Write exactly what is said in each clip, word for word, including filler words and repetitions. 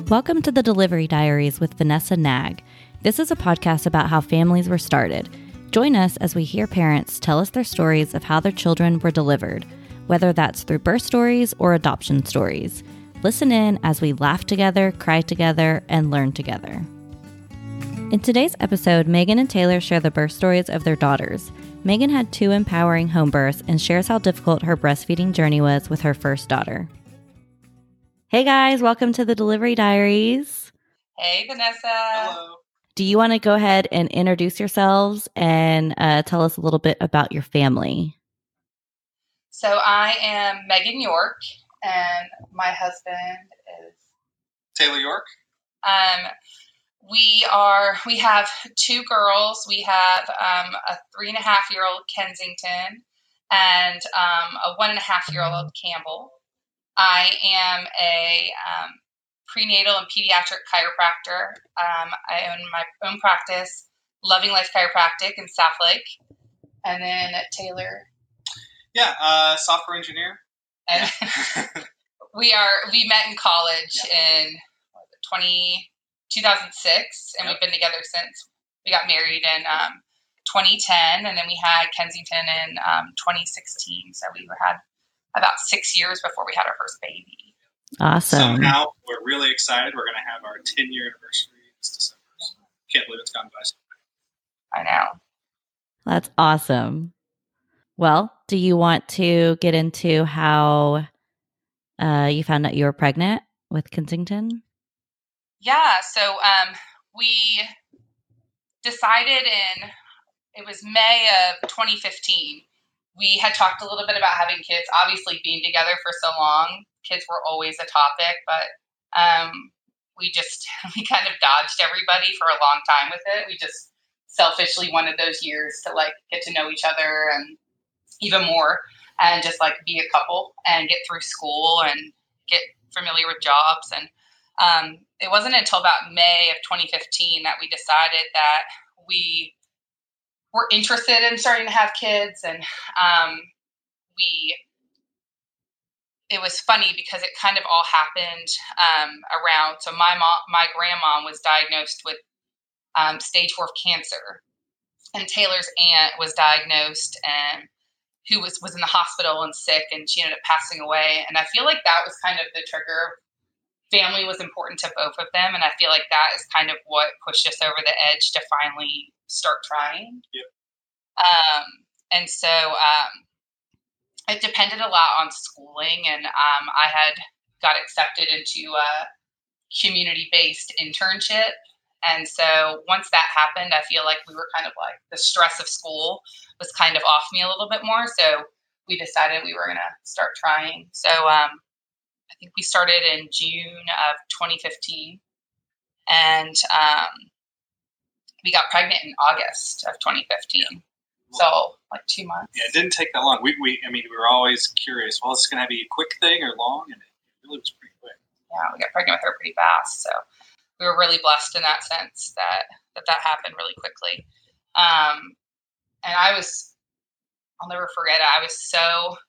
Welcome to the Delivery Diaries with Vanessa Nag. This is a podcast about how families were started. Join us as we hear parents tell us their stories of how their children were delivered, whether that's through birth stories or adoption stories. Listen in as we laugh together, cry together, and learn together. In today's episode, Megan and Taylor share the birth stories of their daughters. Megan had two empowering home births and shares how difficult her breastfeeding journey was with her first daughter. Hey guys, welcome to the Delivery Diaries. Hey Vanessa. Hello. Do you want to go ahead and introduce yourselves and uh, tell us a little bit about your family? So I am Megan York, and my husband is Taylor York. Um, we are. We have two girls. We have um, a three and a half year old Kensington and um, a one and a half year old Campbell. I am a um, prenatal and pediatric chiropractor. Um, I own my own practice, Loving Life Chiropractic in South Lake. And then Taylor. Yeah, uh, software engineer. And Yeah. we are we met in college Yeah. in what was it, twenty, two thousand six, and Yep. we've been together since. We got married in um, twenty ten, and then we had Kensington in um, twenty sixteen. So we were, had about six years before we had our first baby. Awesome. Somehow, we're really excited. We're going to have our ten-year anniversary this December. So can't believe it's gone by so quick. I know. That's awesome. Well, do you want to get into how uh, you found out you were pregnant with Kensington? Yeah. So um, we decided in, it was May of twenty fifteen. We had talked a little bit about having kids. Obviously, being together for so long, kids were always a topic, but um, we just, we kind of dodged everybody for a long time with it. We just selfishly wanted those years to like get to know each other and even more, and just like be a couple and get through school and get familiar with jobs. And um, it wasn't until about May of twenty fifteen that we decided that we were interested in starting to have kids. And um, we, it was funny because it kind of all happened um, around. So my mom, my grandma was diagnosed with um, stage four cancer, and Taylor's aunt was diagnosed and who was, was in the hospital and sick, and she ended up passing away. And I feel like that was kind of the trigger. Family was important to both of them. And I feel like that is kind of what pushed us over the edge to finally start trying. Yep. Um, and so um, it depended a lot on schooling. And um, I had got accepted into a community-based internship. And so once that happened, I feel like we were kind of like, the stress of school was kind of off me a little bit more. So we decided we were going to start trying. So um, I think we started in June of twenty fifteen, and um, we got pregnant in August of twenty fifteen. So like two months. Yeah, it didn't take that long. We, we, I mean, we were always curious. Well, is this going to be a quick thing or long? And it really was pretty quick. Yeah, we got pregnant with her pretty fast. So we were really blessed in that sense that that, that happened really quickly. Um, and I was, I'll never forget it. I was so,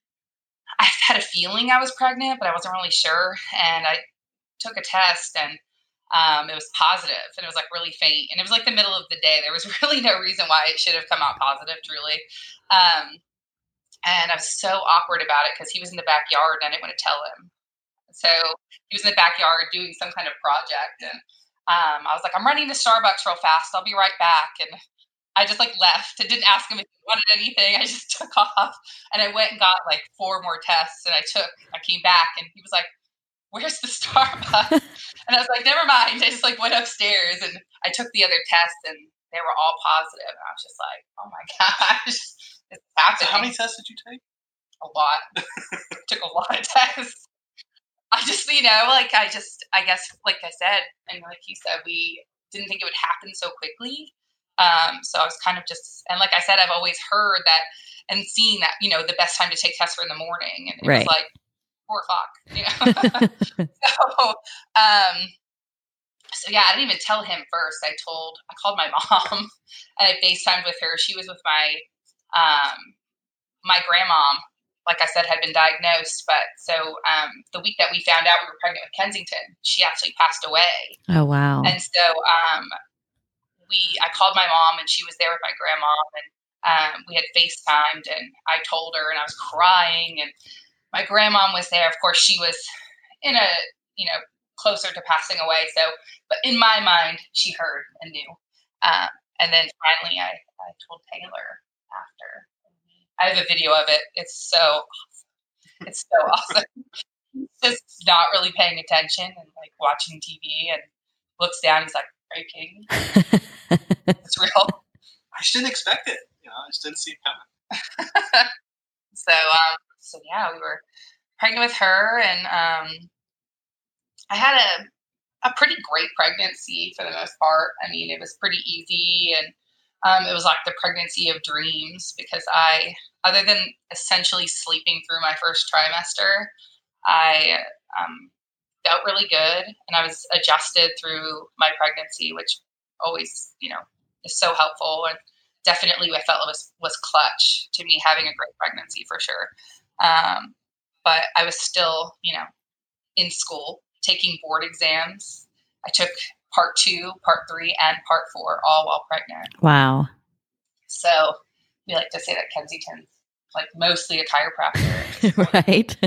I had a feeling I was pregnant, but I wasn't really sure. And I took a test, and um, it was positive, and it was like really faint. And it was like the middle of the day. There was really no reason why it should have come out positive, truly. Um, and I was so awkward about it because he was in the backyard and I didn't want to tell him. So he was in the backyard doing some kind of project, and um, I was like, I'm running to Starbucks real fast. I'll be right back. And I just like left. I didn't ask him if he wanted anything. I just took off, and I went and got like four more tests, and I took, I came back, and he was like, where's the Starbucks? And I was like, never mind. I just like went upstairs, and I took the other tests, and they were all positive. And I was just like, oh my gosh, it's happening. So how many tests did you take? A lot. Took a lot of tests. I just, you know, like I just, I guess, like I said, and like you said, we didn't think it would happen so quickly. Um, so I was kind of just, and like I said, I've always heard that and seen that, you know, the best time to take tests were in the morning, and it Right. was like four o'clock, you know? so, um, so yeah, I didn't even tell him first. I told, I called my mom and I FaceTimed with her. She was with my, um, my grandmom like I said, had been diagnosed. But so um, the week that we found out we were pregnant with Kensington, she actually passed away. Oh, wow. And so um, we, I called my mom, and she was there with my grandma, and um, we had FaceTimed, and I told her, and I was crying, and my grandma was there. Of course, she was in a, you know, closer to passing away. So, but in my mind, she heard and knew. Um, and then finally, I, I told Taylor after. I have a video of it. It's so awesome. It's so awesome. He's just not really paying attention and like watching T V, and looks down. He's like, "Are you kidding me? It's real." I just didn't expect it. You know, I just didn't see it coming. so, um, so yeah, we were pregnant with her, and um, I had a a pretty great pregnancy for the most part. I mean, it was pretty easy, and um, it was like the pregnancy of dreams because I, other than essentially sleeping through my first trimester, I um, felt really good, and I was adjusted through my pregnancy, which always, you know, is so helpful. And definitely I felt it was, was clutch to me having a great pregnancy for sure. Um, but I was still, you know, in school taking board exams. I took part two, part three, and part four all while pregnant. Wow. So we like to say that Kensington's like mostly a chiropractor. Right.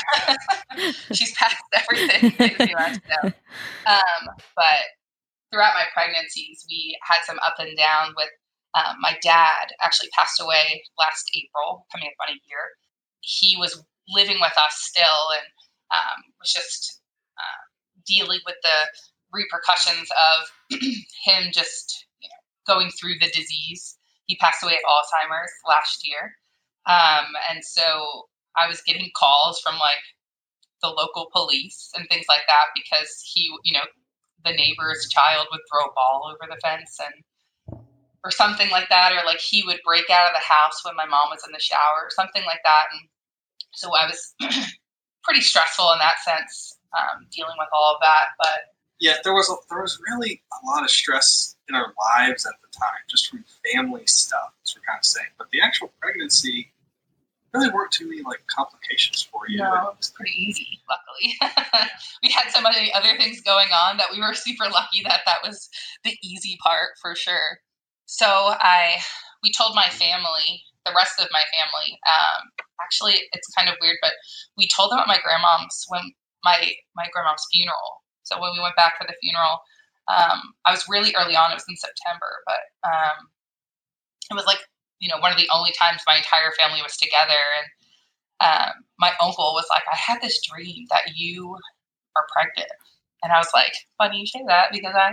She's passed everything pretty much. So. Um, but throughout my pregnancies, we had some up and down with um, my dad actually passed away last April, coming up on a year. He was living with us still, and um, was just uh, dealing with the repercussions of him just, you know, going through the disease. He passed away of Alzheimer's last year. Um, and so I was getting calls from like the local police and things like that because he, you know, the neighbor's child would throw a ball over the fence and, or something like that. Or like he would break out of the house when my mom was in the shower or something like that. And so I was pretty stressful in that sense, um, dealing with all of that. But yeah, there was, a, there was really a lot of stress in our lives at the time, just from family stuff, as we're kind of saying. But the actual pregnancy really weren't too many like complications for you. No, it was pretty easy, luckily. We had so many other things going on that we were super lucky that that was the easy part for sure. So I, we told my family, the rest of my family, um, actually it's kind of weird, but we told them at my grandmom's, when my, my grandmom's funeral. So when we went back for the funeral, um, I was really early on, it was in September, but um, it was like, you know, one of the only times my entire family was together. And um, my uncle was like, I had this dream that you are pregnant. And I was like, funny you say that because I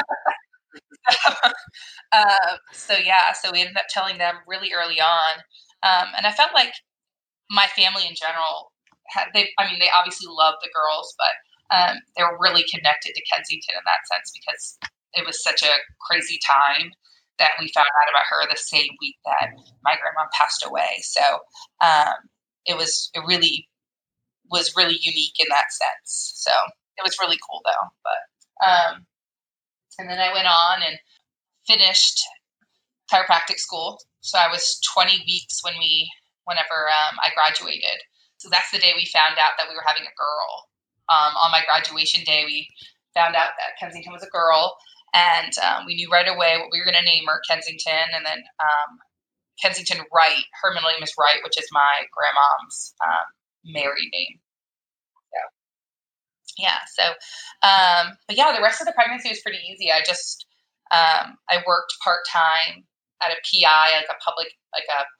am. uh, so yeah, so we ended up telling them really early on. Um, and I felt like my family in general, had, they, I mean, they obviously loved the girls, but um, they were really connected to Kensington in that sense because it was such a crazy time that we found out about her the same week that my grandma passed away. So um, it was, it really was really unique in that sense. So it was really cool though. But, um, and then I went on and finished chiropractic school. So I was twenty weeks when we, whenever um, I graduated. So that's the day we found out that we were having a girl. Um, on my graduation day, we found out that Kensington was a girl. And um, we knew right away what we were going to name her, Kensington. And then um, Kensington Wright, her middle name is Wright, which is my grandmom's um, married name. So, yeah. So, um, but yeah, the rest of the pregnancy was pretty easy. I just, um, I worked part-time at a P I, like a public, like a,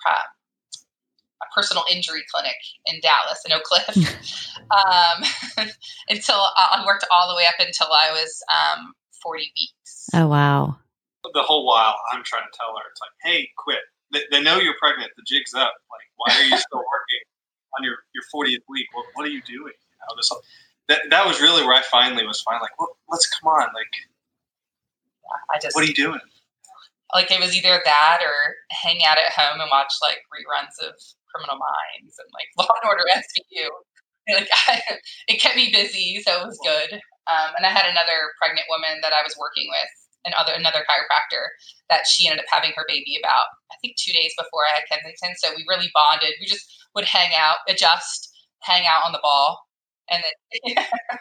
a personal injury clinic in Dallas, in Oak Cliff, um, until I worked all the way up until I was um, forty weeks. Oh, wow. The whole while I'm trying to tell her, it's like, hey, quit. They, they know you're pregnant. The jig's up. Like, why are you still working on your, your fortieth week? What, what are you doing? You know, this, that, that was really where I finally was fine. Like, well, let's come on. Like, yeah, I just, what are you doing? Like, it was either that or hang out at home and watch like reruns of Criminal Minds and like Law and Order S V U. Like, I, it kept me busy, so it was good. Um, and I had another pregnant woman that I was working with and other another chiropractor that she ended up having her baby about, I think, two days before I had Kensington. So we really bonded. We just would hang out, adjust, hang out on the ball, and then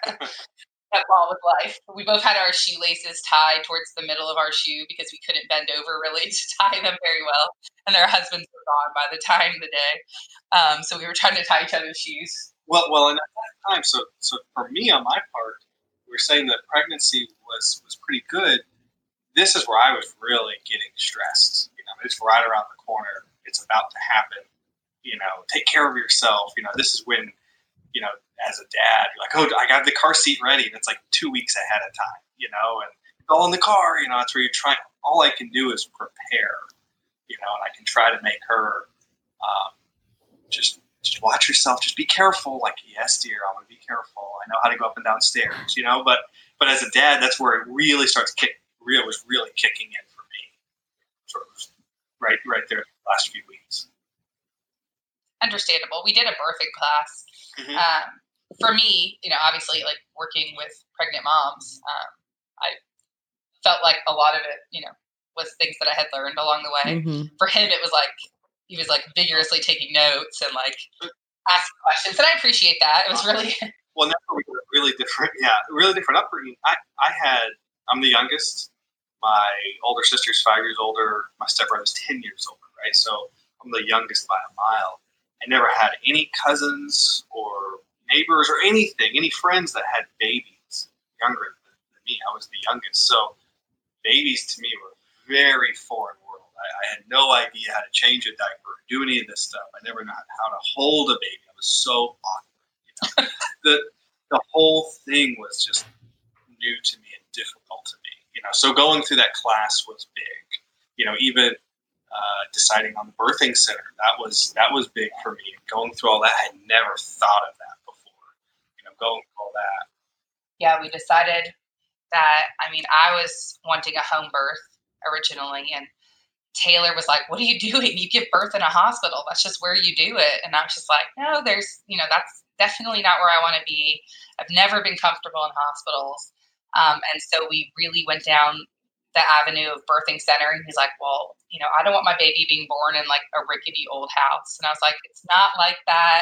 that ball with life. We both had our shoelaces tied towards the middle of our shoe because we couldn't bend over really to tie them very well, and their husbands were gone by the time of the day. Um, so we were trying to tie each other's shoes. Well, well, and at that time, so so for me on my part, we were saying that pregnancy was was pretty good. This is where I was really getting stressed. You know, it's right around the corner. It's about to happen. You know, take care of yourself. You know, this is when, you know, as a dad, you're like, oh, I got the car seat ready. And it's like two weeks ahead of time, you know, and it's all in the car, you know, that's where you're trying. All I can do is prepare, you know, and I can try to make her um, just, just watch yourself. Just be careful. Like, yes, dear, I'm going to be careful. I know how to go up and down stairs, you know, but, but as a dad, that's where it really starts kick. Real was really kicking in for me, sort of right, right there the last few weeks. Understandable. We did a birthing class. Mm-hmm. Um, for me, you know, obviously, like working with pregnant moms, um, I felt like a lot of it, you know, was things that I had learned along the way. Mm-hmm. For him, it was like he was like vigorously taking notes and like asking questions, and I appreciate that. It was really well. Now we got a really different, yeah, really different upbringing. I, I had, I'm the youngest. My older sister's five years older. My stepbrother's ten years older, right? So I'm the youngest by a mile. I never had any cousins or neighbors or anything, any friends that had babies younger than, than me. I was the youngest. So babies to me were a very foreign world. I, I had no idea how to change a diaper, do any of this stuff. I never knew how to hold a baby. I was so awkward. You know? the, the whole thing was just new to me and difficult to me. You know, so going through that class was big. You know, even uh, deciding on the birthing center, that was that was big for me. Going through all that, I had never thought of that before. You know, going through all that. Yeah, we decided that. I mean, I was wanting a home birth originally, and Taylor was like, "What are you doing? You give birth in a hospital. That's just where you do it." And I was just like, "No, there's, you know, that's definitely not where I want to be. I've never been comfortable in hospitals." Um, and so we really went down the avenue of birthing center. And he's like, well, you know, I don't want my baby being born in like a rickety old house. And I was like, it's not like that.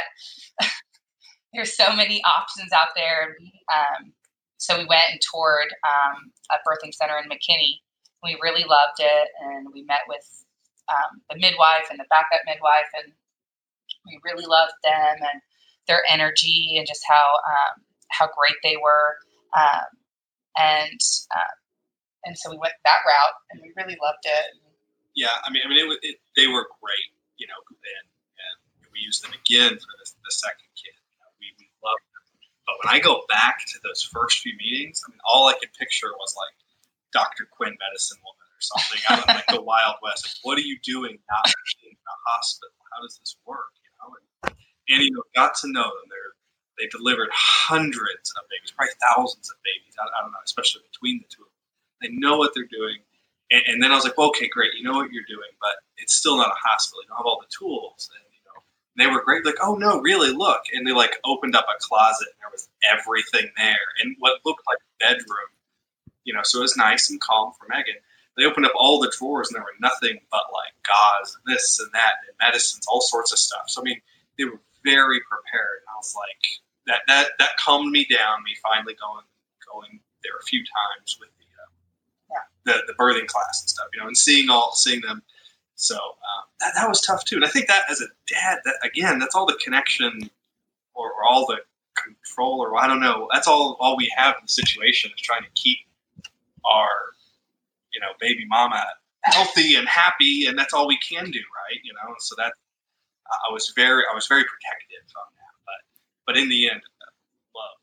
There's so many options out there. Um, so we went and toured um, a birthing center in McKinney. We really loved it. And we met with um, the midwife and the backup midwife. And we really loved them and their energy and just how, um, how great they were. Um, And uh, and so we went that route, and we really loved it. Yeah, I mean, I mean, it, it, they were great, you know, and, and we used them again for the, the second kid. You know, we we loved them. But when I go back to those first few meetings, I mean, all I could picture was like Doctor Quinn, Medicine Woman, or something out of like the Wild West. Like, what are you doing not in a hospital? How does this work? You know, and, and you know, got to know them. They're They delivered hundreds of babies, probably thousands of babies. I, I don't know, especially between the two of them. They know what they're doing. And, and then I was like, well, okay, great. You know what you're doing, but it's still not a hospital. You don't have all the tools. And, you know, and they were great. Like, oh, no, really, look. And they, like, opened up a closet, and there was everything there. And what looked like a bedroom, you know, so it was nice and calm for Megan. They opened up all the drawers, and there were nothing but, like, gauze and this and that and medicines, all sorts of stuff. So, I mean, they were very prepared. And I was like, That, that that calmed me down. Me finally going going there a few times with the uh, yeah. the the birthing class and stuff, you know, and seeing all seeing them. So um, that that was tough too. And I think that as a dad, that again, that's all the connection or, or all the control, or I don't know. That's all all we have in the situation is trying to keep our you know baby mama healthy and happy, and that's all we can do, right? You know, and so that uh, I was very I was very protective on that. But in the end, love.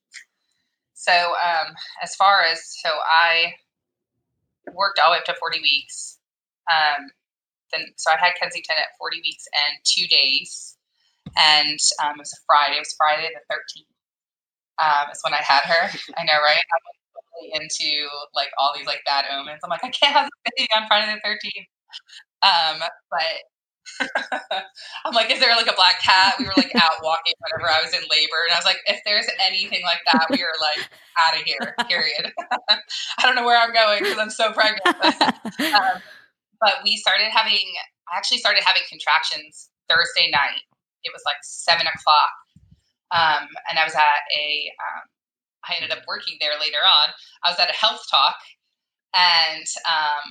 So um, as far as, so I worked all the way up to forty weeks. Um, then, so I had Kensington at forty weeks and two days. And um, it was a Friday. It was Friday the thirteenth. Um, is when I had her. I know, right? I'm like totally into like all these like bad omens. I'm like, I can't have this baby on Friday the thirteenth. Um, but I'm like, is there like a black cat? We were like out walking whenever I was in labor. And I was like, if there's anything like that, we are like out of here, period. I don't know where I'm going because I'm so pregnant. um, but we started having, I actually started having contractions Thursday night. It was like seven o'clock. Um, and I was at a, um, I ended up working there later on. I was at a health talk and um,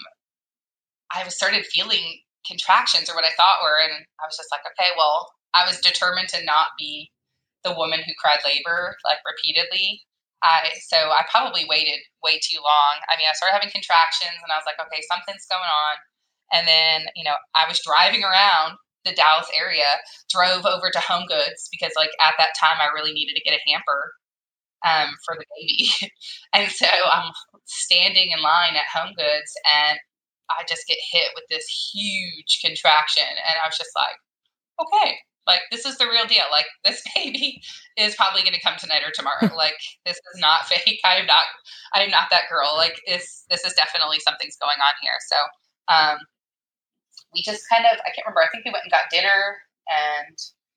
I was started feeling contractions or what I thought were. And I was just like, okay, well, I was determined to not be the woman who cried labor like repeatedly. I, so I probably waited way too long. I mean, I started having contractions and I was like, okay, something's going on. And then, you know, I was driving around the Dallas area, drove over to Home Goods because like at that time I really needed to get a hamper um, for the baby. And so I'm standing in line at Home Goods and I just get hit with this huge contraction. And I was just like, okay, like this is the real deal. Like this baby is probably going to come tonight or tomorrow. Like this is not fake. I am not, I am not that girl. Like this, this is definitely something's going on here. So, um, we just kind of, I can't remember. I think we went and got dinner and,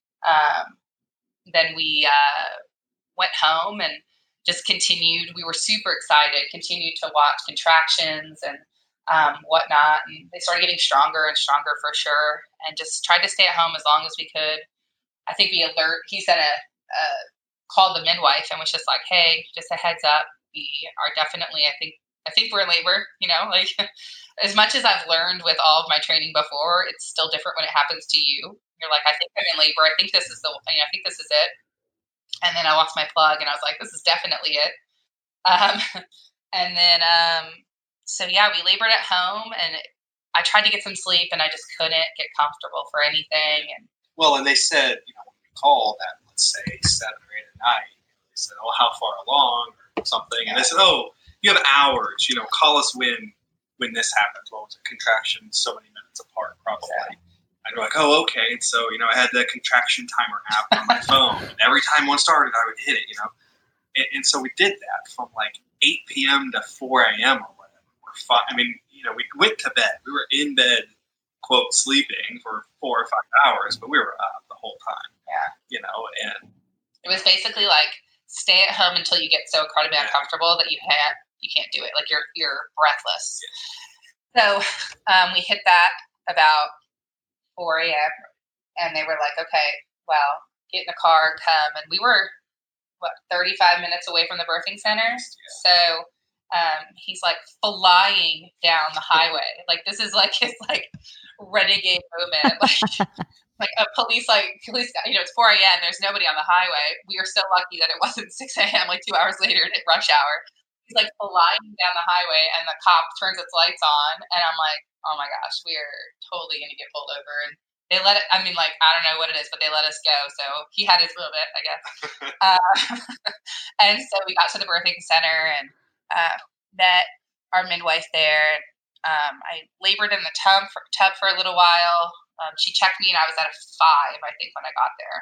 um, then we, uh, went home and just continued. We were super excited, continued to watch contractions and, um, whatnot. And they started getting stronger and stronger for sure. And just tried to stay at home as long as we could. I think we alert, he sent a, uh, called the midwife and was just like, hey, just a heads up. We are definitely, I think, I think we're in labor, you know, like as much as I've learned with all of my training before, it's still different when it happens to you. You're like, I think I'm in labor. I think this is the, you know, I think this is it. And then I lost my plug and I was like, this is definitely it. Um, and then, um, so yeah, we labored at home and I tried to get some sleep and I just couldn't get comfortable for anything. And well, and they said, you know, when we called at, let's say seven or eight at night, they said, oh, how far along or something. And they said, oh, you have hours, you know, call us when, when this happens. Well, it's a contraction so many minutes apart, probably. Yeah. And we're like, oh, okay. And so, you know, I had the contraction timer app on my phone. And every time one started, I would hit it, you know. And, and so we did that from like eight p.m. to four a.m. or whatever. Or five, I mean, you know, we went to bed. We were in bed, quote, sleeping for four or five hours, but we were up the whole time. Yeah. You know, and it was basically like stay at home until you get so incredibly yeah. uncomfortable that you can't, you can't do it. Like you're, you're breathless. Yeah. So um, we hit that about four a.m. and they were like, okay, well, get in the car and come. And we were, what, thirty-five minutes away from the birthing center. Yeah. So um, he's like flying down the highway. Like this is like his like renegade moment. Like, like a police, like police, you know, it's four a.m. There's nobody on the highway. We are so lucky that it wasn't six a.m. like two hours later at rush hour. He's like flying down the highway and the cop turns its lights on and I'm like, oh my gosh, we're totally going to get pulled over. And they let it, I mean, like, I don't know what it is, but they let us go. So he had his little bit, I guess. uh, and so we got to the birthing center and uh, met our midwife there. Um, I labored in the tub for, tub for a little while. Um, she checked me and I was at a five, I think, when I got there.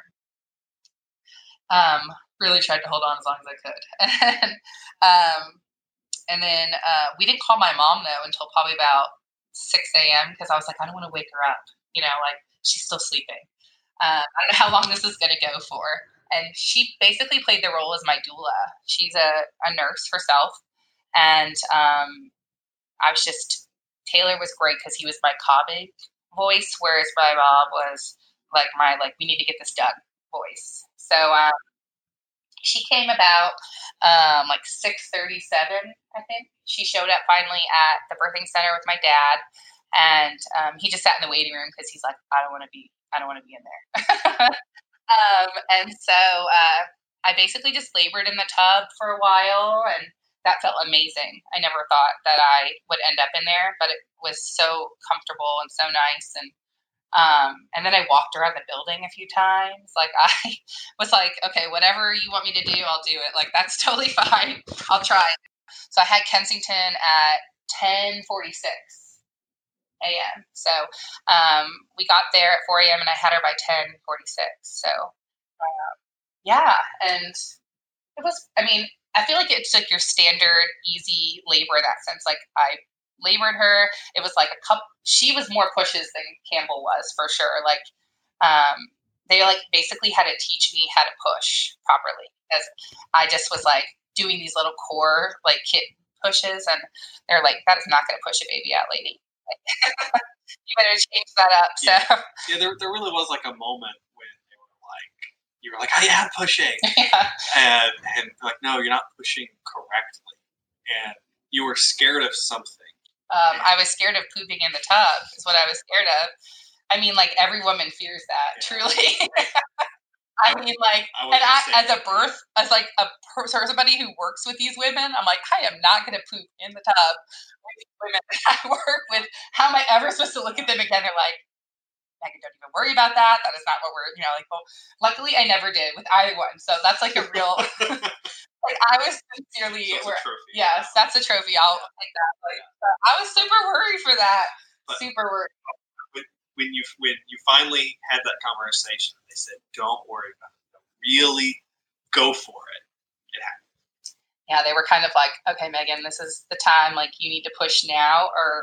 Um, really tried to hold on as long as I could. and, um, and then uh, we didn't call my mom, though, until probably about six a.m. because I was like, I don't want to wake her up. You know, like, she's still sleeping. Uh, I don't know how long this is going to go for. And she basically played the role as my doula. She's a, a nurse herself. And um, I was just, Taylor was great because he was my colleague voice, whereas my mom was like my, like, we need to get this done voice. So um, she came about um, like six thirty-seven, I think. She showed up finally at the birthing center with my dad, and um, he just sat in the waiting room because he's like, I don't want to be, I don't want to be in there. um, and so uh, I basically just labored in the tub for a while, and that felt amazing. I never thought that I would end up in there, but it was so comfortable and so nice. And Um, and then I walked around the building a few times. Like I was like, okay, whatever you want me to do, I'll do it. Like, that's totally fine. I'll try. So I had Kensington at ten forty-six a.m. So um, we got there at four a.m. and I had her by ten forty-six. So uh, yeah. And it was, I mean, I feel like it's like your standard easy labor in that sense. Like I labored her. It was like a couple, she was more pushes than Campbell was for sure. Like, um, they like basically had to teach me how to push properly because I just was like doing these little core like kit pushes, and they're like, that is not going to push a baby out, lady. You better change that up. So yeah, yeah there, there really was like a moment when they were like, you were like, I am pushing. Yeah. And, and like, no, you're not pushing correctly. And you were scared of something. Um, I was scared of pooping in the tub is what I was scared of. I mean, like every woman fears that, yeah. Truly. I mean, like, I and I, as a birth, as like a person, somebody who works with these women, I'm like, I am not going to poop in the tub with these women I work with. How am I ever supposed to look at them again? They're like, Megan, don't even worry about that. That is not what we're, you know, like, well, luckily I never did with either one. So that's like a real, like, I was sincerely, so that's a trophy, yes, yeah. That's a trophy. I'll yeah. take that. Like, uh, I was super worried for that. But super worried. When you when you finally had that conversation, they said, "Don't worry about it. Really go for it." It happened. Yeah, they were kind of like, "Okay, Megan, this is the time. Like, you need to push now, or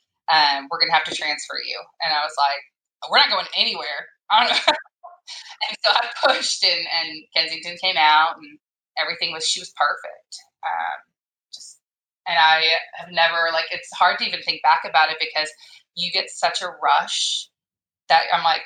um, we're gonna have to transfer you." And I was like, "We're not going anywhere." I don't know. And so I pushed, and, and Kensington came out, and everything was. She was perfect. Um, just, and I have never like. It's hard to even think back about it because you get such a rush that I'm like,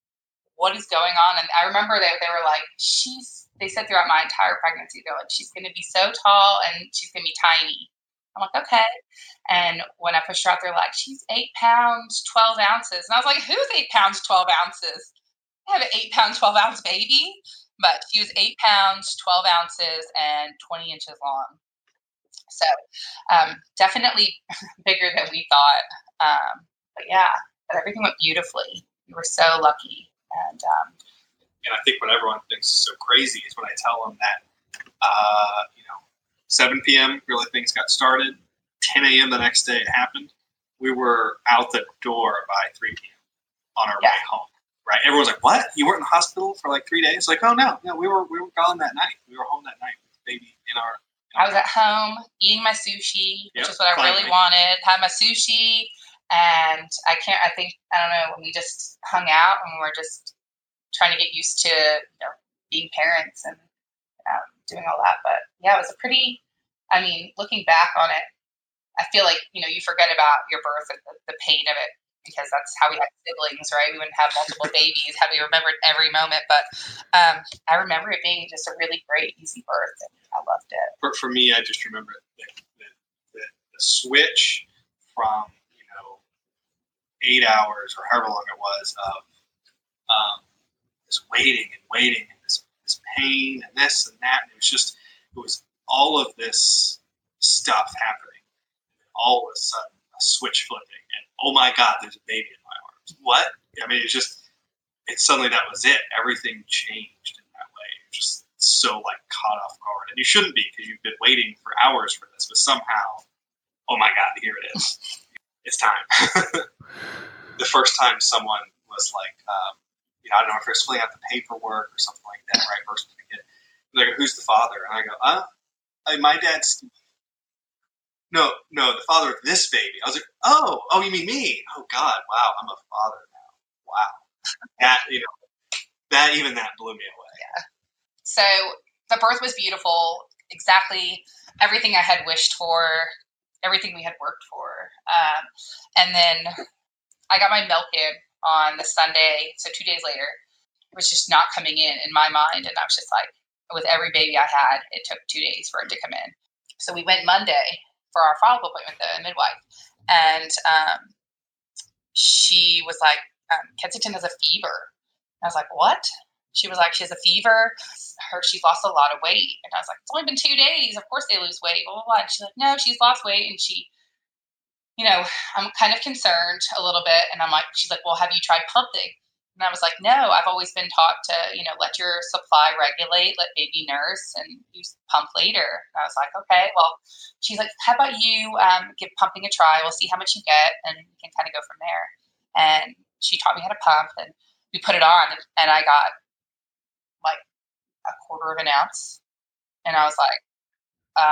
what is going on? And I remember that they were like, she's, they said throughout my entire pregnancy, they're like, she's going to be so tall and she's going to be tiny. I'm like, okay. And when I pushed her out, they're like, she's eight pounds, twelve ounces. And I was like, who's eight pounds, twelve ounces? I have an eight pound, twelve ounce baby, but she was eight pounds, twelve ounces and twenty inches long. So um, definitely bigger than we thought. Um, but yeah, but everything went beautifully. We were so lucky. And um, and I think what everyone thinks is so crazy is when I tell them that, uh, you know, seven p.m. really things got started. ten a.m. the next day it happened. We were out the door by three p.m. on our yeah. way home. Right? Everyone's like, "What? You weren't in the hospital for like three days?" Like, "Oh no, no, we were we were gone that night. We were home that night with the baby in our." I was at home eating my sushi, which yep, is what I finally. really wanted. Had my sushi, and I can't. I think I don't know. We just hung out and we were just trying to get used to you know, being parents and um, doing all that. But yeah, it was a pretty. I mean, looking back on it, I feel like you know you forget about your birth and the, the pain of it because that's how we had siblings, right? We wouldn't have multiple babies. How we remembered every moment, but um, I remember it being just a really great, easy birth. And I loved it. For, for me, I just remember the, the, the, the switch from, you know, eight hours or however long it was of um, this waiting and waiting and this, this pain and this and that. And it was just, it was all of this stuff happening. And all of a sudden, a switch flipping. And, oh my God, there's a baby in my arms. What? I mean, it's just, it suddenly that was it. Everything changed in that way. It just so like caught off guard, and you shouldn't be because you've been waiting for hours for this, but somehow, oh my God, here it is. It's time. The first time someone was like, um, you know, I don't know if they're filling out the paperwork or something like that, right? First certificate. They go, who's the father? And I go, uh, hey, my dad's. No, no, the father of this baby. I was like, oh, oh, you mean me? Oh God, wow, I'm a father now. Wow, that you know, that even that blew me away. Yeah. So the birth was beautiful. Exactly everything I had wished for, everything we had worked for. Um, and then I got my milk in on the Sunday. So two days later, it was just not coming in in my mind. And I was just like, with every baby I had, it took two days for it to come in. So we went Monday for our follow-up appointment with the midwife. And um, she was like, um, Kensington has a fever. And I was like, what? She was like, she has a fever. Her, she's lost a lot of weight. And I was like, it's only been two days. Of course they lose weight, blah, blah, blah. And she's like, no, she's lost weight. And she, you know, I'm kind of concerned a little bit. And I'm like, she's like, well, have you tried pumping? And I was like, no, I've always been taught to, you know, let your supply regulate, let baby nurse, and use pump later. And I was like, okay, well, she's like, how about you um, give pumping a try? We'll see how much you get, and we can kind of go from there. And she taught me how to pump, and we put it on, and I got like a quarter of an ounce. And I was like, um,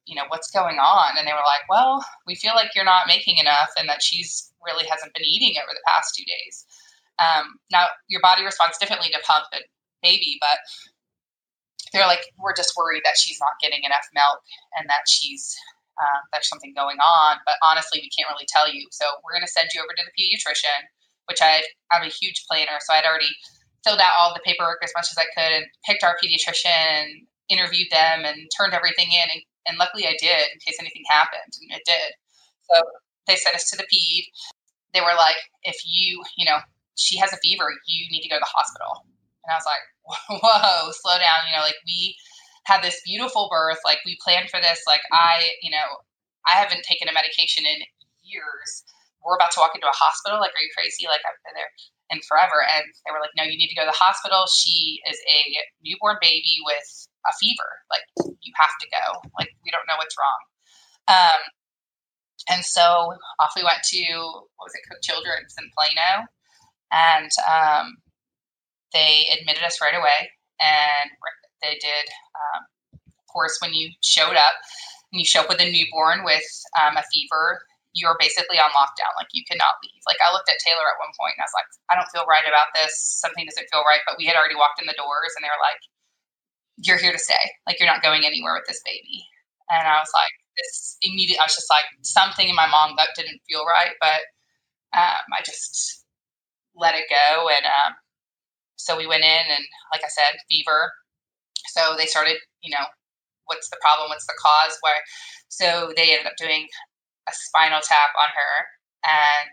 you know, what's going on? And they were like, well, we feel like you're not making enough and that she's really hasn't been eating over the past two days. Um, now, your body responds differently to pump and baby, but they're like, we're just worried that she's not getting enough milk and that she's, um, there's something going on. But honestly, we can't really tell you. So we're going to send you over to the pediatrician, which I have a huge planner. So I'd already filled out all the paperwork as much as I could and picked our pediatrician, interviewed them, and turned everything in. And, and luckily I did, in case anything happened. And it did. So they sent us to the ped. They were like, if you, you know, she has a fever, you need to go to the hospital. And I was like, whoa, slow down. You know, like we had this beautiful birth. Like we planned for this. Like I, you know, I haven't taken a medication in years. We're about to walk into a hospital. Like, are you crazy? Like I've been there in forever. And they were like, no, you need to go to the hospital. She is a newborn baby with a fever. Like you have to go. Like, we don't know what's wrong. Um, and so off we went to, what was it? Cook Children's in Plano. And, um, they admitted us right away, and they did, um, of course, when you showed up, and you show up with a newborn with um, a fever, you're basically on lockdown. Like, you cannot leave. Like, I looked at Taylor at one point, and I was like, I don't feel right about this. Something doesn't feel right. But we had already walked in the doors, and they were like, you're here to stay. Like, you're not going anywhere with this baby. And I was like, this immediate. I was just like, something in my mom gut didn't feel right, but um, I just let it go. And um, so we went in, and like I said, fever. So they started, you know, what's the problem? What's the cause? Why? So they ended up doing a spinal tap on her, and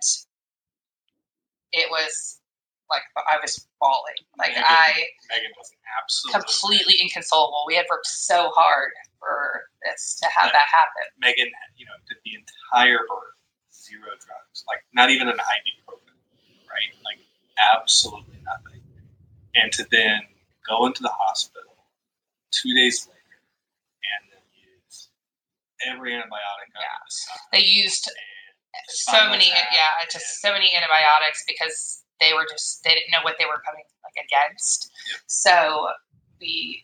it was like, I was bawling. Like Megan, I, Megan was absolutely completely inconsolable. We had worked so hard for this to have that, that happen. Megan, you know, did the entire birth, zero drugs, like not even an ibuprofen, right? Like absolutely nothing. And to then go into the hospital two days later and then use every antibiotic under yeah. the sun. They used so many, yeah, just so many antibiotics because they were just, they didn't know what they were coming like against. Yeah. So we,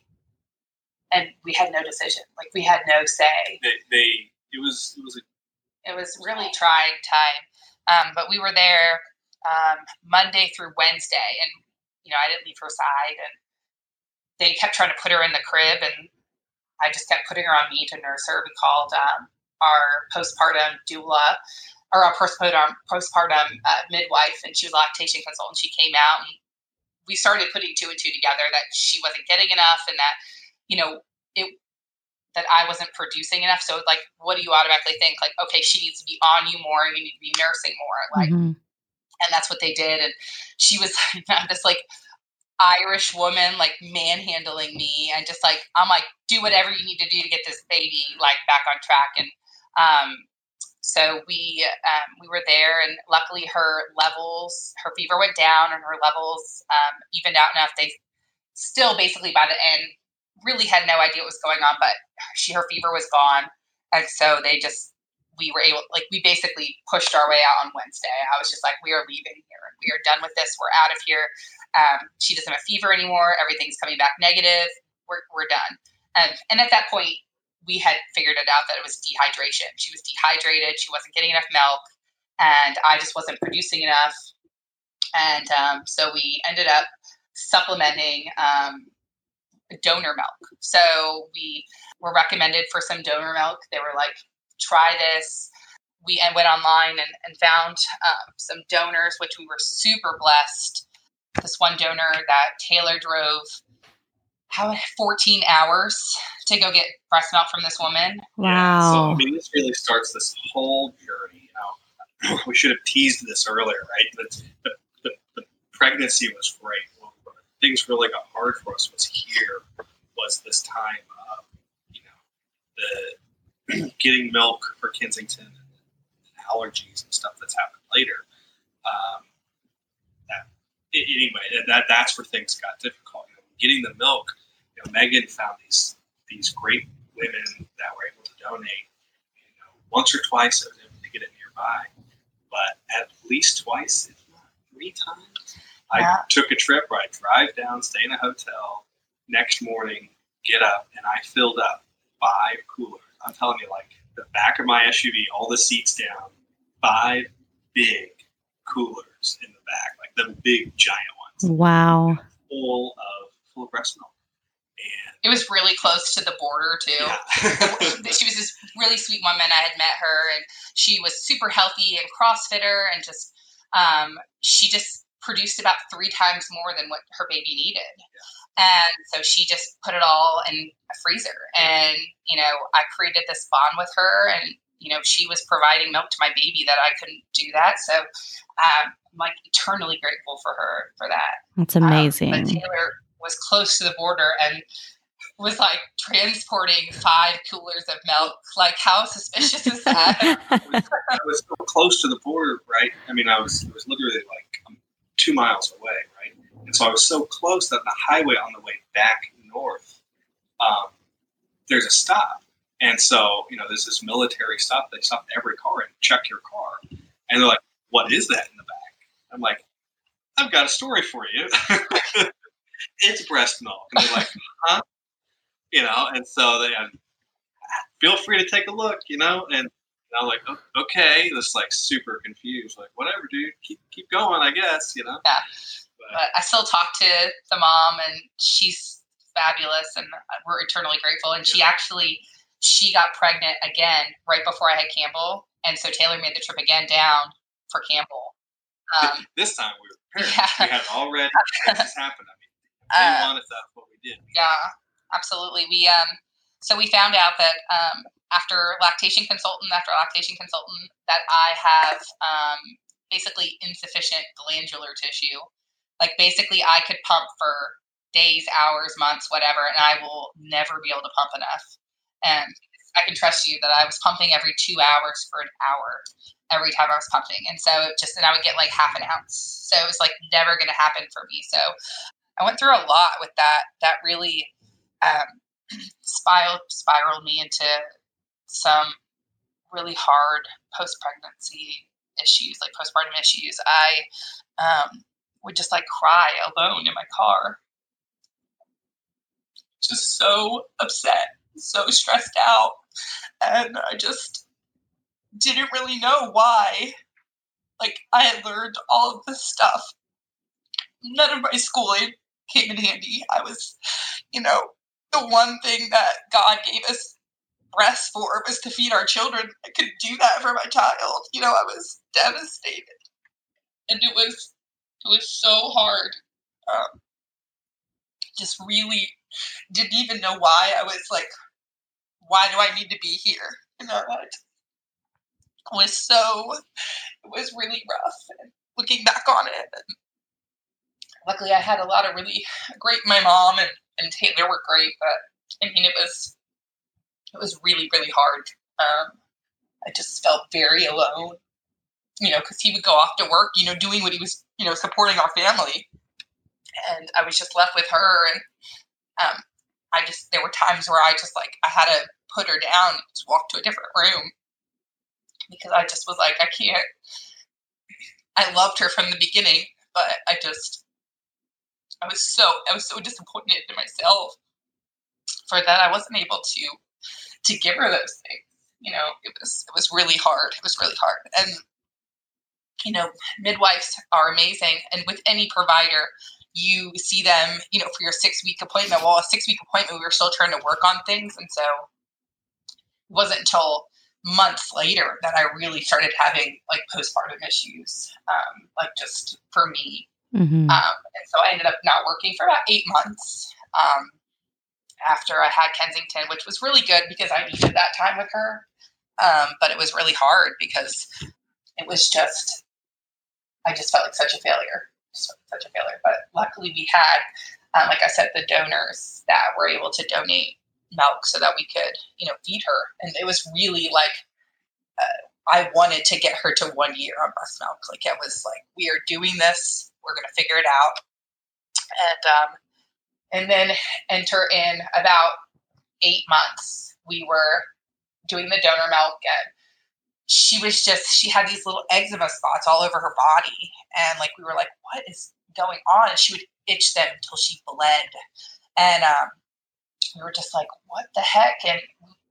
and we had no decision. Like we had no say. They, they it was, it was a, it was really trying time. Um, but we were there um, Monday through Wednesday, and you know, I didn't leave her side, and they kept trying to put her in the crib, and I just kept putting her on me to nurse her. We called um, our postpartum doula, or our postpartum, postpartum uh, midwife, and she was a lactation consultant. She came out, and we started putting two and two together that she wasn't getting enough, and that, you know, it that I wasn't producing enough. So, like, what do you automatically think? Like, okay, she needs to be on you more. You need to be nursing more. Like, mm-hmm. And that's what they did. And she was this like Irish woman, like manhandling me, and just like, I'm like, do whatever you need to do to get this baby like back on track. And um, so we um, we were there, and luckily her levels, her fever went down, and her levels um, evened out enough. They still basically by the end really had no idea what was going on, but she her fever was gone, and so they just. We were able, like, we basically pushed our way out on Wednesday. I was just like, we are leaving here. We are done with this. We're out of here. Um, she doesn't have fever anymore. Everything's coming back negative. We're we're done. Um, and at that point, we had figured it out that it was dehydration. She was dehydrated. She wasn't getting enough milk, and I just wasn't producing enough. And um, so we ended up supplementing um, donor milk. So we were recommended for some donor milk. They were like, try this. We went online and, and found um, some donors, which we were super blessed. This one donor that Taylor drove how fourteen hours to go get breast milk from this woman. Wow. Yeah, so, I mean, this really starts this whole journey. You know, we should have teased this earlier, right? But the, the, the pregnancy was great. Well, things really got hard for us was here, was this time of, you know, the getting milk for Kensington and allergies and stuff that's happened later. Um, that, anyway, that that's where things got difficult. You know, getting the milk, you know, Megan found these these great women that were able to donate. You know, once or twice I was able to get it nearby, but at least twice, if not three times, yeah. I took a trip where I drive down, stay in a hotel, next morning, get up, and I filled up five coolers I'm telling you, like the back of my S U V, all the seats down, five big coolers in the back, like the big giant ones. Wow. Full of full of breast milk. And it was really close to the border too. Yeah. She was this really sweet woman. I had met her, and she was super healthy and CrossFitter, and just um, she just produced about three times more than what her baby needed. And so she just put it all in a freezer, and you know, I created this bond with her, and you know, she was providing milk to my baby that I couldn't do that. So um, I'm like eternally grateful for her for that. That's amazing. Um, but Taylor was close to the border and was like transporting five coolers of milk. Like, how suspicious is that? I, was, I was so close to the border, right? I mean, I was it was literally like um, two miles away, right? And so I was so close that the highway on the way back north, um, there's a stop. And so, you know, there's this military stop. They stop every car and check your car. And they're like, what is that in the back? I'm like, I've got a story for you. It's breast milk. And they're like, huh? You know, and so they uh, feel free to take a look, you know, and I'm like, oh, okay, just like super confused, like whatever, dude, keep keep going, I guess, you know. Yeah, but, but I still talk to the mom, and she's fabulous, and we're eternally grateful. And she actually, she got pregnant again right before I had Campbell, and so Taylor made the trip again down for Campbell. Um, this time we were prepared. Yeah. We had already had this happen. I mean, they Uh, wanted that, what we did. Yeah, absolutely. We um, so we found out that um, after lactation consultant after lactation consultant that I have um, basically insufficient glandular tissue. Like basically, I could pump for days, hours, months, whatever, and I will never be able to pump enough. And I can trust you that I was pumping every two hours for an hour every time I was pumping, and so it just and I would get like half an ounce. So it was like never going to happen for me. So I went through a lot with that. That really um, spiraled, spiraled me into some really hard post-pregnancy issues, like postpartum issues. I um, would just like cry alone in my car. Just so upset, so stressed out. And I just didn't really know why. Like, I had learned all of this stuff. None of my schooling came in handy. I was, you know, the one thing that God gave us breasts for was to feed our children. I couldn't do that for my child. You know, I was devastated. And it was, it was so hard. Um, just really didn't even know why. I was like, why do I need to be here? You know, it was so, it was really rough. And looking back on it, and luckily I had a lot of really great, my mom and, and Taylor were great, but I mean, it was, it was really, really hard. Um, I just felt very alone, you know, because he would go off to work, you know, doing what he was, you know, supporting our family. And I was just left with her. And um, I just, there were times where I just like, I had to put her down and just walk to a different room because I just was like, I can't, I loved her from the beginning, but I just, I was so, I was so disappointed in myself for that I wasn't able to, to give her those things. You know, it was, it was really hard. It was really hard. And, you know, midwives are amazing. And with any provider, you see them, you know, for your six week appointment. Well, a six week appointment, we were still trying to work on things. And so it wasn't until months later that I really started having like postpartum issues, um, like just for me. Mm-hmm. Um, and so I ended up not working for about eight months um, after I had Kensington, which was really good because I needed that time with her. Um, but it was really hard because it was just, I just felt like such a failure, just such a failure. But luckily we had, um, like I said, the donors that were able to donate milk so that we could, you know, feed her. And it was really like, uh, I wanted to get her to one year on breast milk. Like it was like, we are doing this. We're going to figure it out. And, um, and then enter in about eight months, we were doing the donor milk, and she was just, she had these little eczema spots all over her body. And like, we were like, what is going on? And she would itch them until she bled. And, um, we were just like, what the heck? And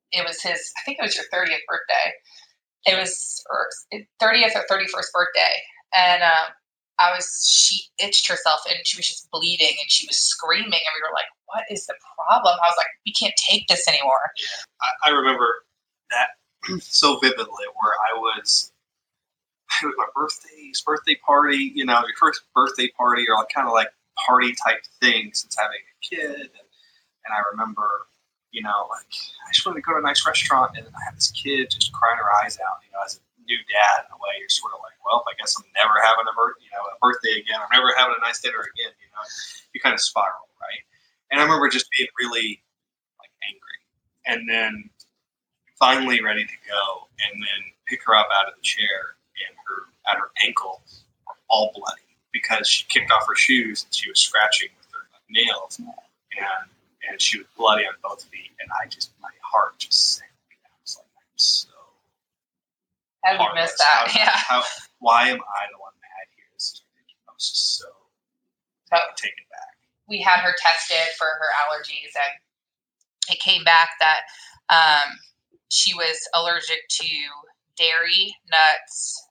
it was his, I think it was your thirtieth birthday. It was or thirtieth or thirty-first birthday. And um, I was, she itched herself and she was just bleeding and she was screaming. And we were like, what is the problem? I was like, we can't take this anymore. Yeah, I, I remember that so vividly where I was, it was my birthday's birthday party, you know, your first birthday party or like kind of like party type thing since having a kid. And, and I remember, you know, like I just wanted to go to a nice restaurant and I had this kid just crying her eyes out, you know, as a new dad in a way, you're sort of like, well, I guess I'm never having a, bir- you know, a birthday again. I'm never having a nice dinner again, you know, you kind of spiral, right? And I remember just being really like angry and then finally ready to go and then pick her up out of the chair and her, at her ankle all bloody because she kicked off her shoes and she was scratching with her like, nails and, and she was bloody on both feet. And I just, my heart just sank. I was like, I'm so How did you miss that? How, yeah. How, why am I the one mad here? This is ridiculous. I was just so but taken back. We had her tested for her allergies, and it came back that um, she was allergic to dairy, nuts,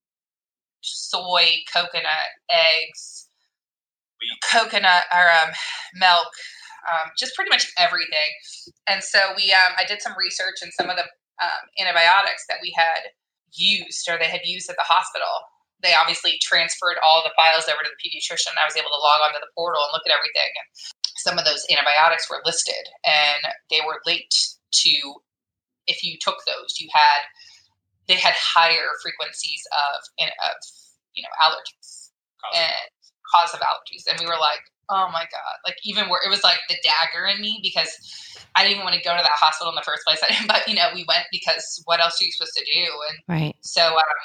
soy, coconut, eggs, Wheat. coconut or um, milk, um, just pretty much everything. And so we, um, I did some research, and some of the um, antibiotics that we had used or they had used at the hospital, they obviously transferred all the files over to the pediatrician. I was able to log onto the portal and look at everything. And some of those antibiotics were listed, and they were linked to, if you took those, you had, they had higher frequencies of, of you know, allergies Cause and cause of allergies. And we were like, oh my God, like even where it was like the dagger in me because I didn't even want to go to that hospital in the first place. But, you know, we went because what else are you supposed to do? And right. so um,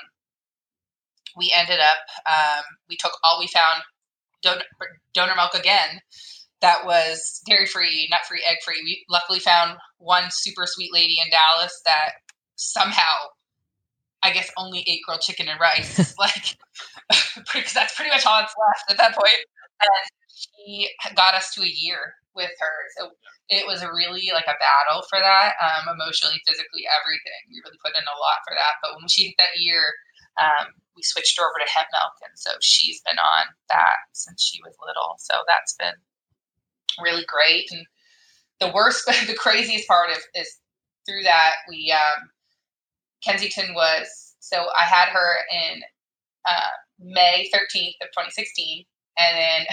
we ended up, um, we took all, we found donor, donor milk again that was dairy-free, nut-free, egg-free. We luckily found one super sweet lady in Dallas that somehow, I guess, only ate grilled chicken and rice, like, because that's pretty much all that's left at that point. And she got us to a year with her. So it was a really like a battle for that, um, emotionally, physically, everything. We really put in a lot for that. But when she hit that year, um, we switched her over to hemp milk. And so she's been on that since she was little. So that's been really great. And the worst, the craziest part of is through that, we, um, Kensington was, so I had her in uh, May thirteenth of twenty sixteen. And then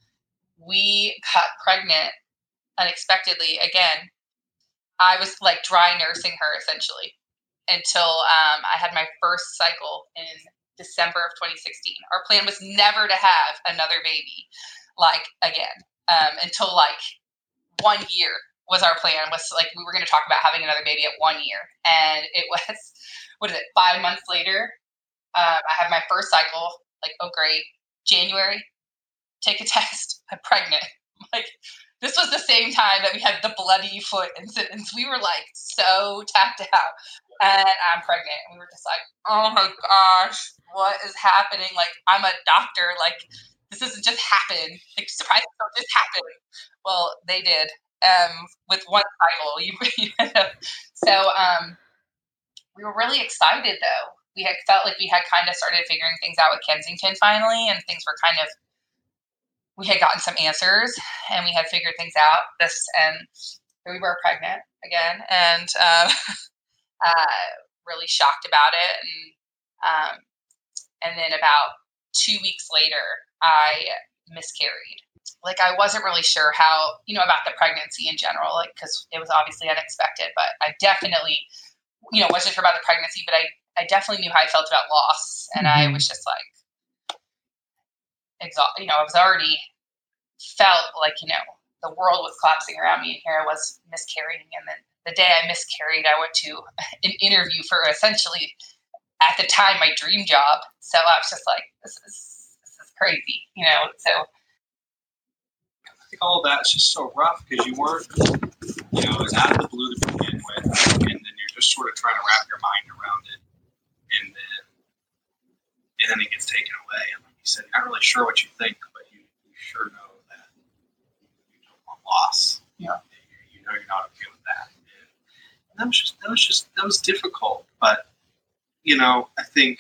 we got pregnant unexpectedly again. I was like dry nursing her essentially until um, I had my first cycle in December of twenty sixteen. Our plan was never to have another baby like again um, until like one year was our plan. Was like we were going to talk about having another baby at one year. And it was, what is it, five months later, um, I had my first cycle, like, oh great, January, take a test, I'm pregnant. Like, this was the same time that we had the bloody foot incidents. We were like so tapped out, and I'm pregnant. And we were just like, oh my gosh, what is happening? Like, I'm a doctor. Like, this doesn't just happen. Like, surprise, don't just happen. Well, they did. Um, with one cycle, you, you end up. So, um, we were really excited though. We had felt like we had kind of started figuring things out with Kensington finally, and things were kind of, we had gotten some answers and we had figured things out. This, and we were pregnant again, and um, uh, really shocked about it. And um, and then about two weeks later, I miscarried. Like, I wasn't really sure how, you know, about the pregnancy in general, like, because it was obviously unexpected. But I definitely, you know, wasn't sure about the pregnancy, but I, I definitely knew how I felt about loss, and mm-hmm. I was just like, exhausted. You know, I was already felt like, you know, the world was collapsing around me, and here I was miscarrying. And then the day I miscarried, I went to an interview for essentially, at the time, my dream job. So I was just like, this is this is crazy, you know. So I think all of that is just so rough because you weren't, you know, it was out of the blue to begin with, and then you're just sort of trying to wrap your mind around it, and then and then it gets taken away. And like you said, you're not really sure what you think, but you, you sure know that you don't want loss. Yeah. You, you know you're not okay with that. And, that was just that was just that was difficult. But you know, I think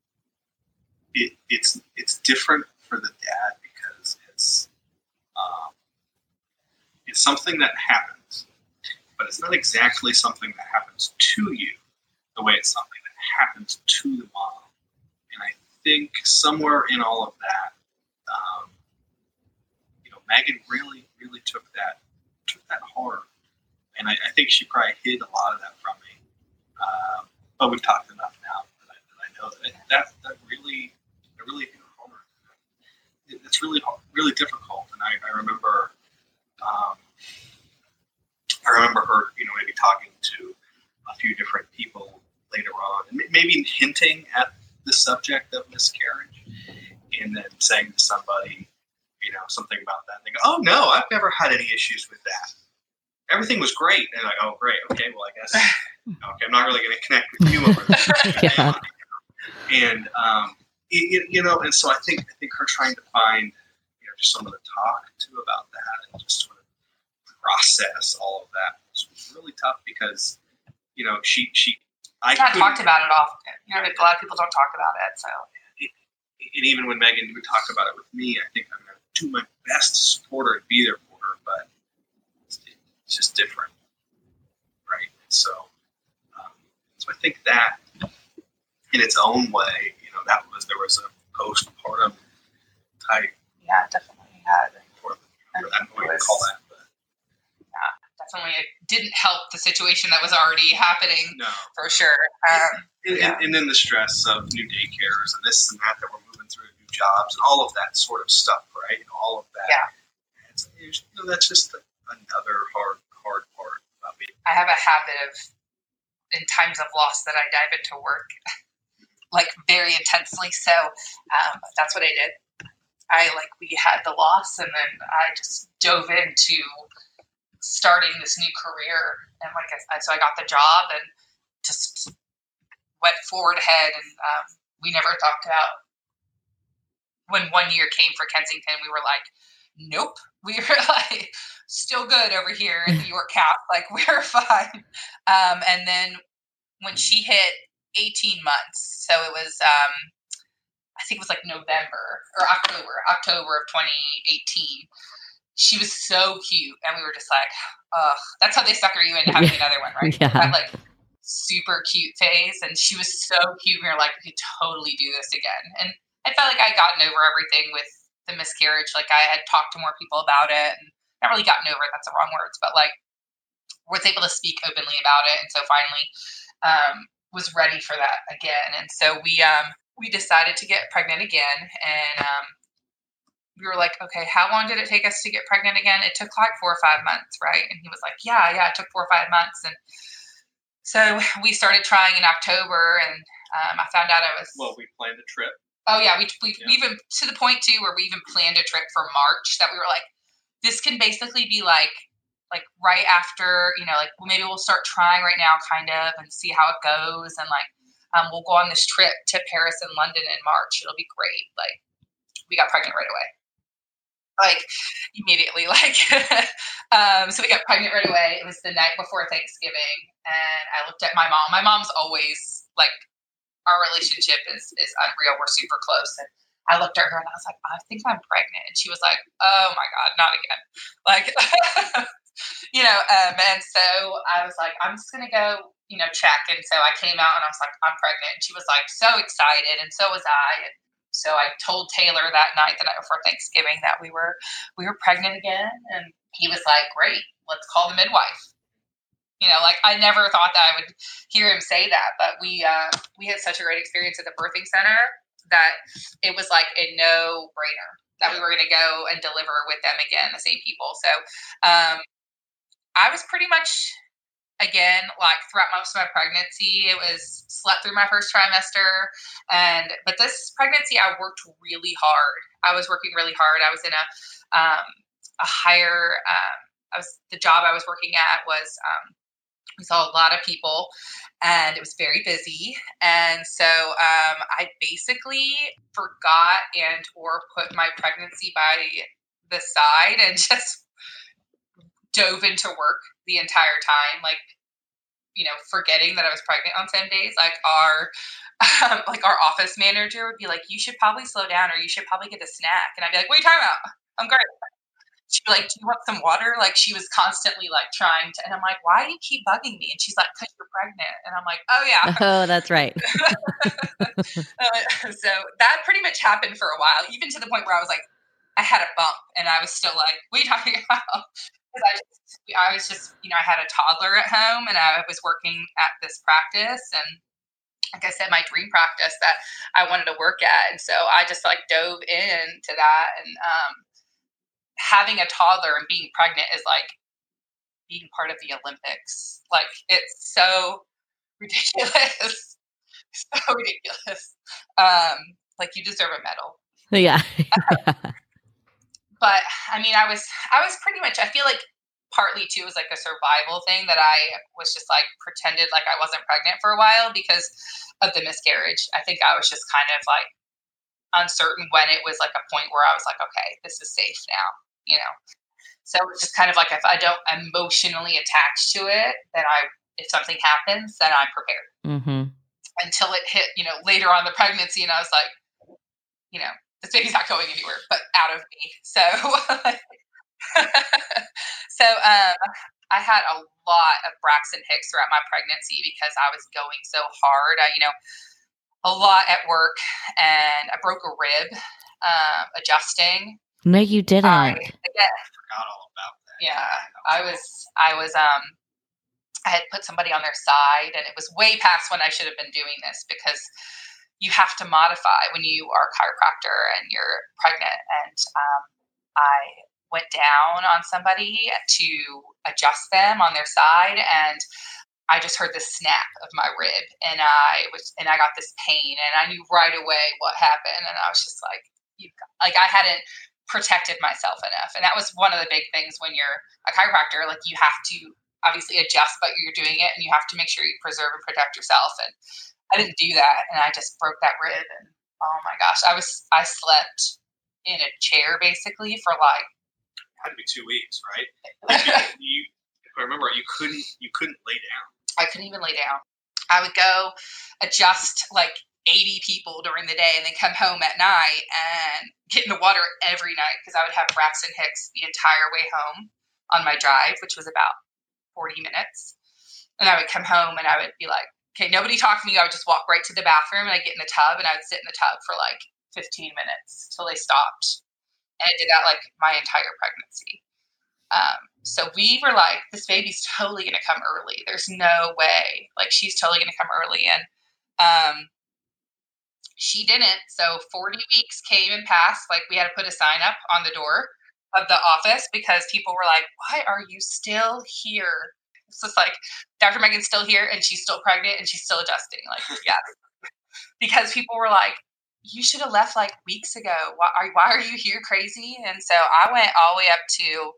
it, it's it's different for the dad because it's um, it's something that happens, but it's not exactly something that happens to you the way it's something that happens to the mom. And I think somewhere in all of that, um, you know, Megan really, really took that took that hard, and I, I think she probably hid a lot of that from me. Um, but we've talked enough now that I, that I know that that that really, that really hit hard. It, it's really really difficult, and I, I remember, um, I remember her, you know, maybe talking to a few different people later on, and maybe hinting at the subject of miscarriage, and then saying to somebody, you know, something about that. And they go, "Oh no, I've never had any issues with that. Everything was great." And they're like, "Oh great, okay, well I guess okay, I'm not really going to connect with you over this." Yeah. And um, it, you know, and so I think I think her trying to find, you know, just someone to talk to about that and just sort of process all of that was really tough because, you know, she she I not talked about it often. You know, a lot of people don't talk about it. So, it, and even when Megan would talk about it with me, I think I'm going to do my best to support her and be there for her, but it's, it's just different, right? So, um, so I think that, in its own way, you know, that was there was a postpartum type. Yeah, definitely had. Or, I don't know what you call that, but yeah, definitely it didn't help the situation that was already happening. No, for sure. Um, and, yeah. and, and then the stress of new daycares and this and that that we're moving through, new jobs and all of that sort of stuff, right? And all of that. Yeah. It's, it's, you know, that's just another hard, hard part about me. I have a habit of, in times of loss, that I dive into work like very intensely. So um, that's what I did. I like we had the loss, and then I just dove into starting this new career. And like I, so I got the job and just went forward ahead. And um, we never talked about when one year came for Kensington. We were like, nope, we were like still good over here in the York Cap. Like we're fine. Um, and then when she hit eighteen months, so it was, um, I think it was like November or October, October of twenty eighteen. She was so cute, and we were just like, ugh, that's how they sucker you into having Yeah. another one, right? Yeah. That like super cute phase, and she was so cute. We were like, we could totally do this again. And I felt like I had gotten over everything with the miscarriage. Like I had talked to more people about it, and not really gotten over it. That's the wrong words, but like was able to speak openly about it. And so finally, um, was ready for that again. And so we, um, we decided to get pregnant again. And, um, we were like, okay, how long did it take us to get pregnant again? It took like four or five months, right? And he was like, yeah, yeah, it took four or five months. And so we started trying in October, and um, I found out I was. Well, we planned a trip. Oh yeah, we we Yeah. we even to the point too where we even planned a trip for March that we were like, this can basically be like like right after, you know, like well, maybe we'll start trying right now, kind of, and see how it goes, and like um, we'll go on this trip to Paris and London in March. It'll be great. Like we got pregnant right away. Like immediately, like, um, so we got pregnant right away. It was the night before Thanksgiving, and I looked at my mom. My mom's always like, our relationship is, is unreal. We're super close. And I looked at her and I was like, I think I'm pregnant. And she was like, oh my God, not again. Like, you know, um, and so I was like, I'm just going to go, you know, check. And so I came out and I was like, I'm pregnant. And she was like, so excited. And so was I. And so I told Taylor that night, the night before Thanksgiving, that we were we were pregnant again, and he was like, "Great, let's call the midwife." You know, like I never thought that I would hear him say that, but we uh, we had such a great experience at the birthing center that it was like a no brainer that we were going to go and deliver with them again, the same people. So um, I was pretty much. Again, like throughout most of my pregnancy, it was slept through my first trimester. And, but this pregnancy, I worked really hard. I was working really hard. I was in a, um, a higher, um, I was, the job I was working at was, um, we saw a lot of people and it was very busy. And so, um, I basically forgot and, or put my pregnancy by the side and just dove into work the entire time. Like you know, forgetting that I was pregnant on some days. Like our, um, like our office manager would be like, you should probably slow down or you should probably get a snack. And I'd be like, what are you talking about? I'm great. She'd be like, do you want some water? Like she was constantly like trying to, and I'm like, why do you keep bugging me? And she's like, cause you're pregnant. And I'm like, oh yeah. Oh, that's right. uh, so that pretty much happened for a while, even to the point where I was like, I had a bump and I was still like, what are you talking about? Because I, just, I was just, you know, I had a toddler at home and I was working at this practice. And like I said, my dream practice that I wanted to work at. And so I just like dove into that. And um, having a toddler and being pregnant is like being part of the Olympics. Like it's so ridiculous. So ridiculous. Um, like you deserve a medal. Yeah. But I mean, I was, I was pretty much, I feel like partly too was like a survival thing that I was just like pretended like I wasn't pregnant for a while because of the miscarriage. I think I was just kind of like uncertain when it was like a point where I was like, okay, this is safe now, you know? So it's just kind of like, if I don't emotionally attach to it, then I, if something happens, then I'm prepared. Mm-hmm. Until it hit, you know, later on the pregnancy. And I was like, you know, this baby's not going anywhere, but out of me. So, so um, I had a lot of Braxton Hicks throughout my pregnancy because I was going so hard. I, you know, a lot at work, and I broke a rib um, adjusting. No, you didn't. I, yeah, I forgot all about that. Yeah, I was, I was, um, I had put somebody on their side, and it was way past when I should have been doing this because you have to modify when you are a chiropractor and you're pregnant. And um, I went down on somebody to adjust them on their side, and I just heard the snap of my rib, and I was, and I got this pain, and I knew right away what happened, and I was just like, you, like I hadn't protected myself enough, and that was one of the big things when you're a chiropractor. Like you have to obviously adjust, but you're doing it, and you have to make sure you preserve and protect yourself. And I didn't do that, and I just broke that rib, and oh my gosh, I was I slept in a chair basically for like it had to be two weeks, right? Like you, you, if I remember, you couldn't you couldn't lay down. I couldn't even lay down. I would go adjust like eighty people during the day, and then come home at night and get in the water every night because I would have Braxton Hicks the entire way home on my drive, which was about forty minutes, and I would come home and I would be like, okay, nobody talk to me. I would just walk right to the bathroom and I'd get in the tub and I'd sit in the tub for like fifteen minutes till they stopped. And I did that like my entire pregnancy. Um, so we were like, this baby's totally going to come early. There's no way. Like she's totally going to come early. And um, she didn't. So forty weeks came and passed. Like we had to put a sign up on the door of the office because people were like, why are you still here? It's just like, Doctor Megan's still here and she's still pregnant and she's still adjusting. Like, yeah. Because people were like, you should have left like weeks ago. Why are, why are you here crazy? And so I went all the way up to,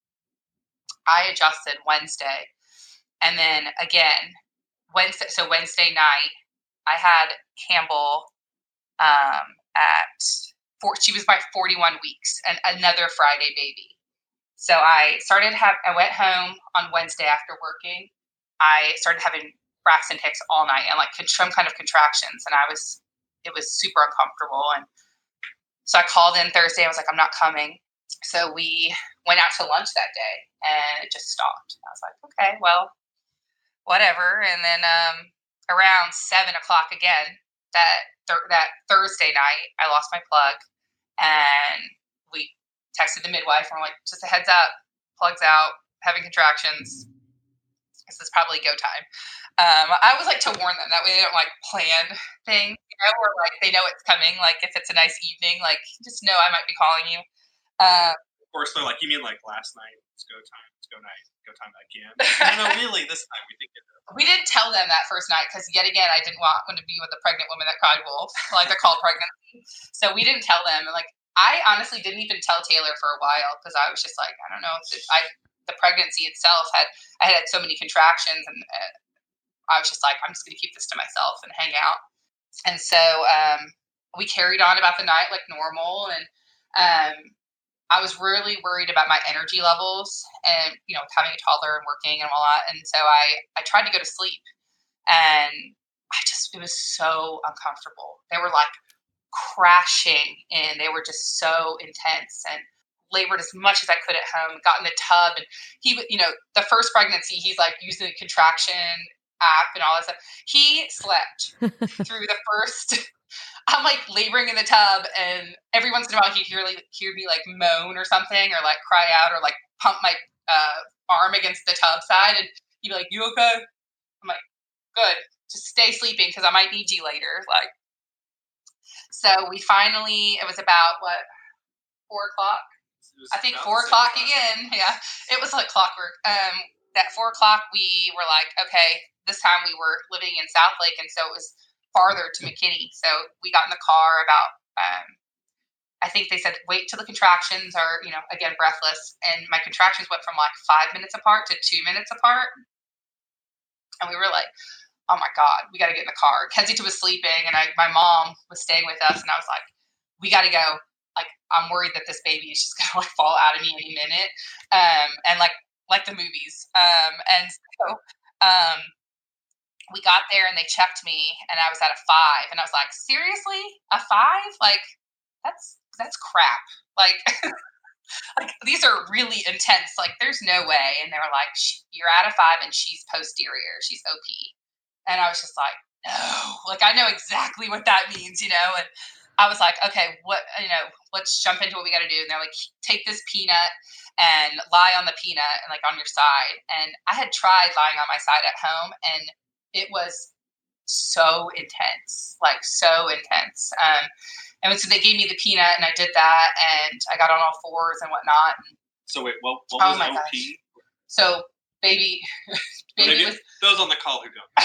I adjusted Wednesday. And then again, Wednesday, so Wednesday night, I had Campbell um, at, four, she was by forty-one weeks and another Friday baby. So I started have I went home on Wednesday after working. I started having Braxton Hicks all night and like some kind of contractions, and I was it was super uncomfortable. And so I called in Thursday. I was like, I'm not coming. So we went out to lunch that day, and it just stopped. I was like, okay, well, whatever. And then um, around seven o'clock again that th- that Thursday night, I lost my plug, and we texted the midwife and we're like, just a heads up, plug's out, having contractions. This is probably go time. Um, I always like to warn them. That way they don't like plan things, you know, or like they know it's coming. Like if it's a nice evening, like just know I might be calling you. Um, of course, they're like, you mean like last night? It's go time. It's go night. Go time again. No, no, really, this time we think it. We didn't tell them that first night because yet again, I didn't want, want to be with a pregnant woman that cried wolf, like I called pregnancy. So we didn't tell them. And like, I honestly didn't even tell Taylor for a while because I was just like, I don't know. If I the pregnancy itself had I had so many contractions, and uh, I was just like, I'm just going to keep this to myself and hang out. And so um, we carried on about the night like normal, and um, I was really worried about my energy levels and, you know, having a toddler and working and all that. And so I, I tried to go to sleep, and I just, it was so uncomfortable. They were like crashing in. They were just so intense, and labored as much as I could at home, got in the tub. And he, you know, the first pregnancy, he's like using the contraction app and all that stuff. He slept through the first, I'm like laboring in the tub, and every once in a while he'd hear, like, hear me like moan or something, or like cry out, or like pump my uh, arm against the tub side, and he'd be like, "You okay?" I'm like, "Good, just stay sleeping because I might need you later." Like, so we finally, it was about what, four o'clock? I think four o'clock again. Yeah, it was like clockwork. Um, at four o'clock, we were like, okay, this time we were living in Southlake, and so it was farther to McKinney. So we got in the car about, um, I think they said, wait till the contractions are, you know, again, breathless. And my contractions went from like five minutes apart to two minutes apart. And we were like, oh my God, we got to get in the car. Kensington was sleeping, and I, my mom was staying with us, and I was like, we got to go. Like, I'm worried that this baby is just gonna like fall out of me any minute. Um, and like, like the movies. Um, and so, um, we got there and they checked me, and I was at a five, and I was like, seriously, a five? Like, that's, that's crap. Like, like these are really intense. Like, there's no way. And they were like, you're at a five and she's posterior. She's O P. And I was just like, no, like, I know exactly what that means, you know? And I was like, okay, what, you know, let's jump into what we got to do. And they're like, take this peanut and lie on the peanut and like on your side. And I had tried lying on my side at home, and it was so intense, like so intense. Um, and so they gave me the peanut, and I did that, and I got on all fours and whatnot. And, so wait, what, what oh was my O P? Gosh. So baby, baby Maybe was those on the call who don't.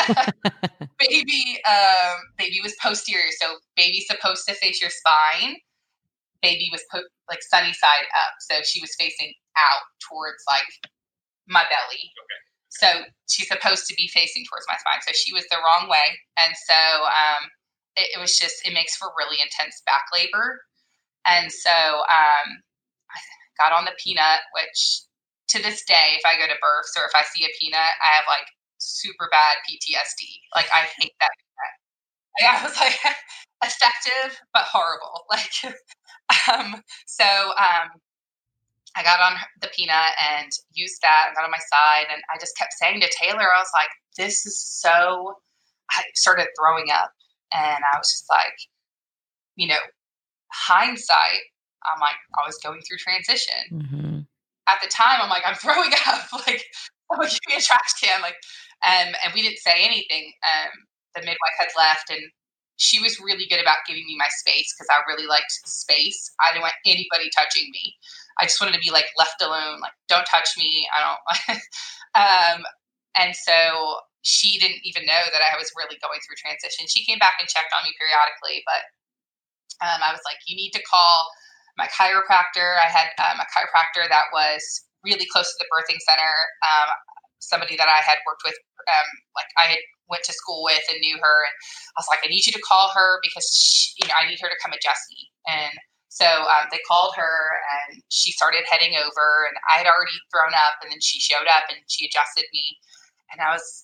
baby, um, baby was posterior. So baby's supposed to face your spine. Baby was po- like sunny side up, so she was facing out towards like my belly. Okay. So she's supposed to be facing towards my spine. So she was the wrong way, and so um, it, it was just, it makes for really intense back labor. And so um, I got on the peanut, which to this day, if I go to births or if I see a peanut, I have like super bad P T S D. Like, I hate that peanut. Like, I was like, effective but horrible. Like, um, so um, I got on the peanut and used that and got on my side, and I just kept saying to Taylor, I was like, this is so, I started throwing up, and I was just like, you know, hindsight, I'm like, I was going through transition. Mm-hmm. At the time, I'm like, I'm throwing up, like, oh, give me a trash can, like, um, and we didn't say anything. Um, the midwife had left, and she was really good about giving me my space because I really liked the space. I didn't want anybody touching me. I just wanted to be like left alone, like, don't touch me. I don't. um, and so she didn't even know that I was really going through transition. She came back and checked on me periodically, but um, I was like, you need to call my chiropractor. I had um, a chiropractor that was really close to the birthing center, um, somebody that I had worked with, um, like I had went to school with and knew her. And I was like, I need you to call her because she, you know, I need her to come adjust me. And so um, they called her, and she started heading over, and I had already thrown up, and then she showed up and she adjusted me, and I was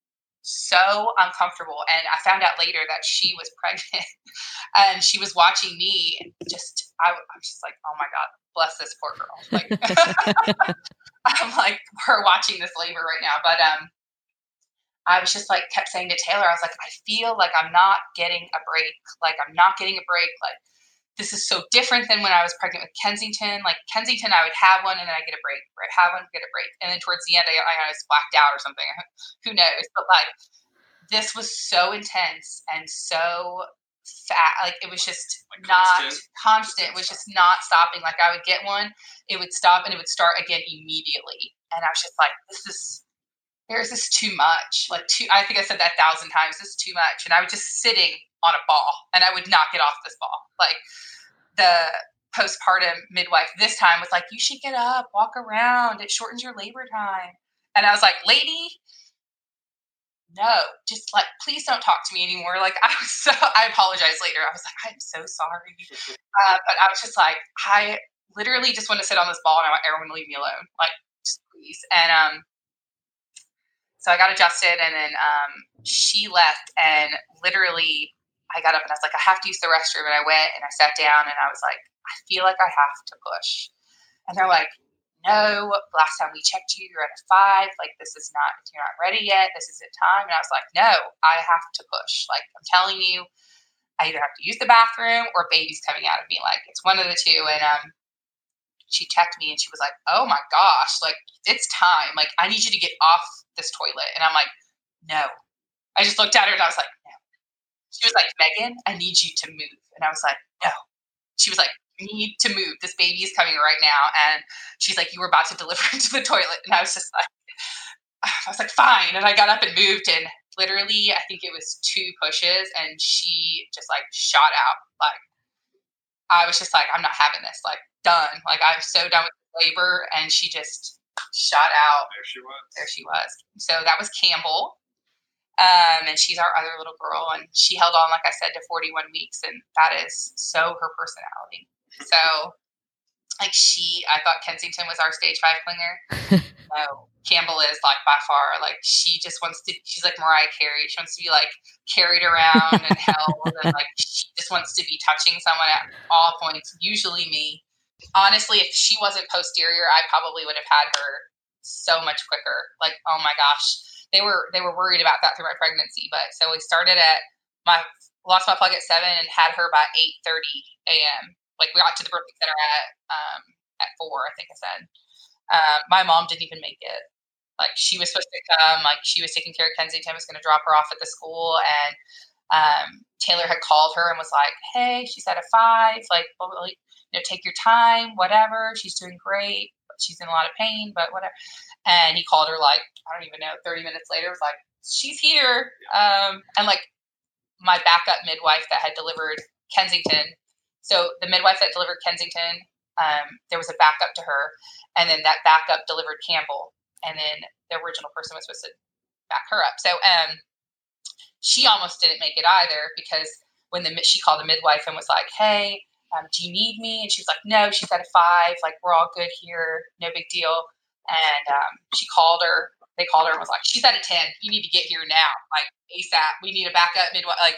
so uncomfortable. And I found out later that she was pregnant, and she was watching me, and just, I, I was just like, oh my God, bless this poor girl. Like, I'm like, her watching this labor right now. But um, I was just like, kept saying to Taylor, I was like, I feel like I'm not getting a break. Like, I'm not getting a break. Like, this is so different than when I was pregnant with Kensington. Like, Kensington, I would have one and then I get a break, right? Have one, get a break. And then towards the end, I, I was blacked out or something. Who knows? But like, this was so intense and so fat. Like, it was just like not constant. constant. It was just not stopping. Like, I would get one, it would stop, and it would start again immediately. And I was just like, this is, there's this too much. Like, too, I think I said that a thousand times. This is too much. And I was just sitting on a ball, and I would not get off this ball. Like, the postpartum midwife this time was like, you should get up, walk around. It shortens your labor time. And I was like, lady, no, just like, please don't talk to me anymore. Like, I was so, I apologize later. I was like, I'm so sorry. Uh, but I was just like, I literally just want to sit on this ball and I want everyone to leave me alone. Like, just please. And um, so I got adjusted, and then um, she left, and literally I got up and I was like, I have to use the restroom. And I went and I sat down and I was like, I feel like I have to push. And they're like, no, last time we checked you, you're at a five. Like, this is not, you're not ready yet. This isn't time. And I was like, no, I have to push. Like, I'm telling you, I either have to use the bathroom or baby's coming out of me. Like, it's one of the two. And um, she checked me and she was like, oh my gosh, like, it's time. Like, I need you to get off this toilet. And I'm like, no. I just looked at her and I was like, no. She was like, Megan, I need you to move. And I was like, no. She was like, you need to move. This baby is coming right now. And she's like, you were about to deliver into the toilet. And I was just like, I was like, fine. And I got up and moved. And literally, I think it was two pushes. And she just like shot out. Like, I was just like, I'm not having this. Like, done. Like, I'm so done with labor. And she just shot out. There she was. There she was. So that was Campbell. Um, and she's our other little girl. And she held on, like I said, to forty-one weeks. And that is so her personality. So, like, she, I thought Kensington was our stage five clinger. No, Campbell is, like, by far, like, she just wants to, she's like Mariah Carey. She wants to be, like, carried around and held, and, like, she just wants to be touching someone at all points, usually me. Honestly, if she wasn't posterior, I probably would have had her so much quicker. Like, oh my gosh. They were, they were worried about that through my pregnancy. But so we started at my, lost my plug at seven and had her by eight thirty a.m. Like, we got to the birthing center at um, at four, I think I said. Uh, my mom didn't even make it. Like, she was supposed to come. Like, she was taking care of Kensington, was going to drop her off at the school. And um, Taylor had called her and was like, hey, she's at a five. Like, well, you know, take your time, whatever. She's doing great. But she's in a lot of pain, but whatever. And he called her, like, I don't even know, thirty minutes later. Was like, she's here. Um, and, like, my backup midwife that had delivered Kensington. So the midwife that delivered Kensington, um, there was a backup to her, and then that backup delivered Campbell, and then the original person was supposed to back her up. So um, she almost didn't make it either, because when the she called the midwife and was like, hey, um, do you need me? And she was like, no, she's at a five. Like, we're all good here. No big deal. And um, she called her. They called her and was like, she's at a ten. You need to get here now. Like, ASAP. We need a backup midwife. Like,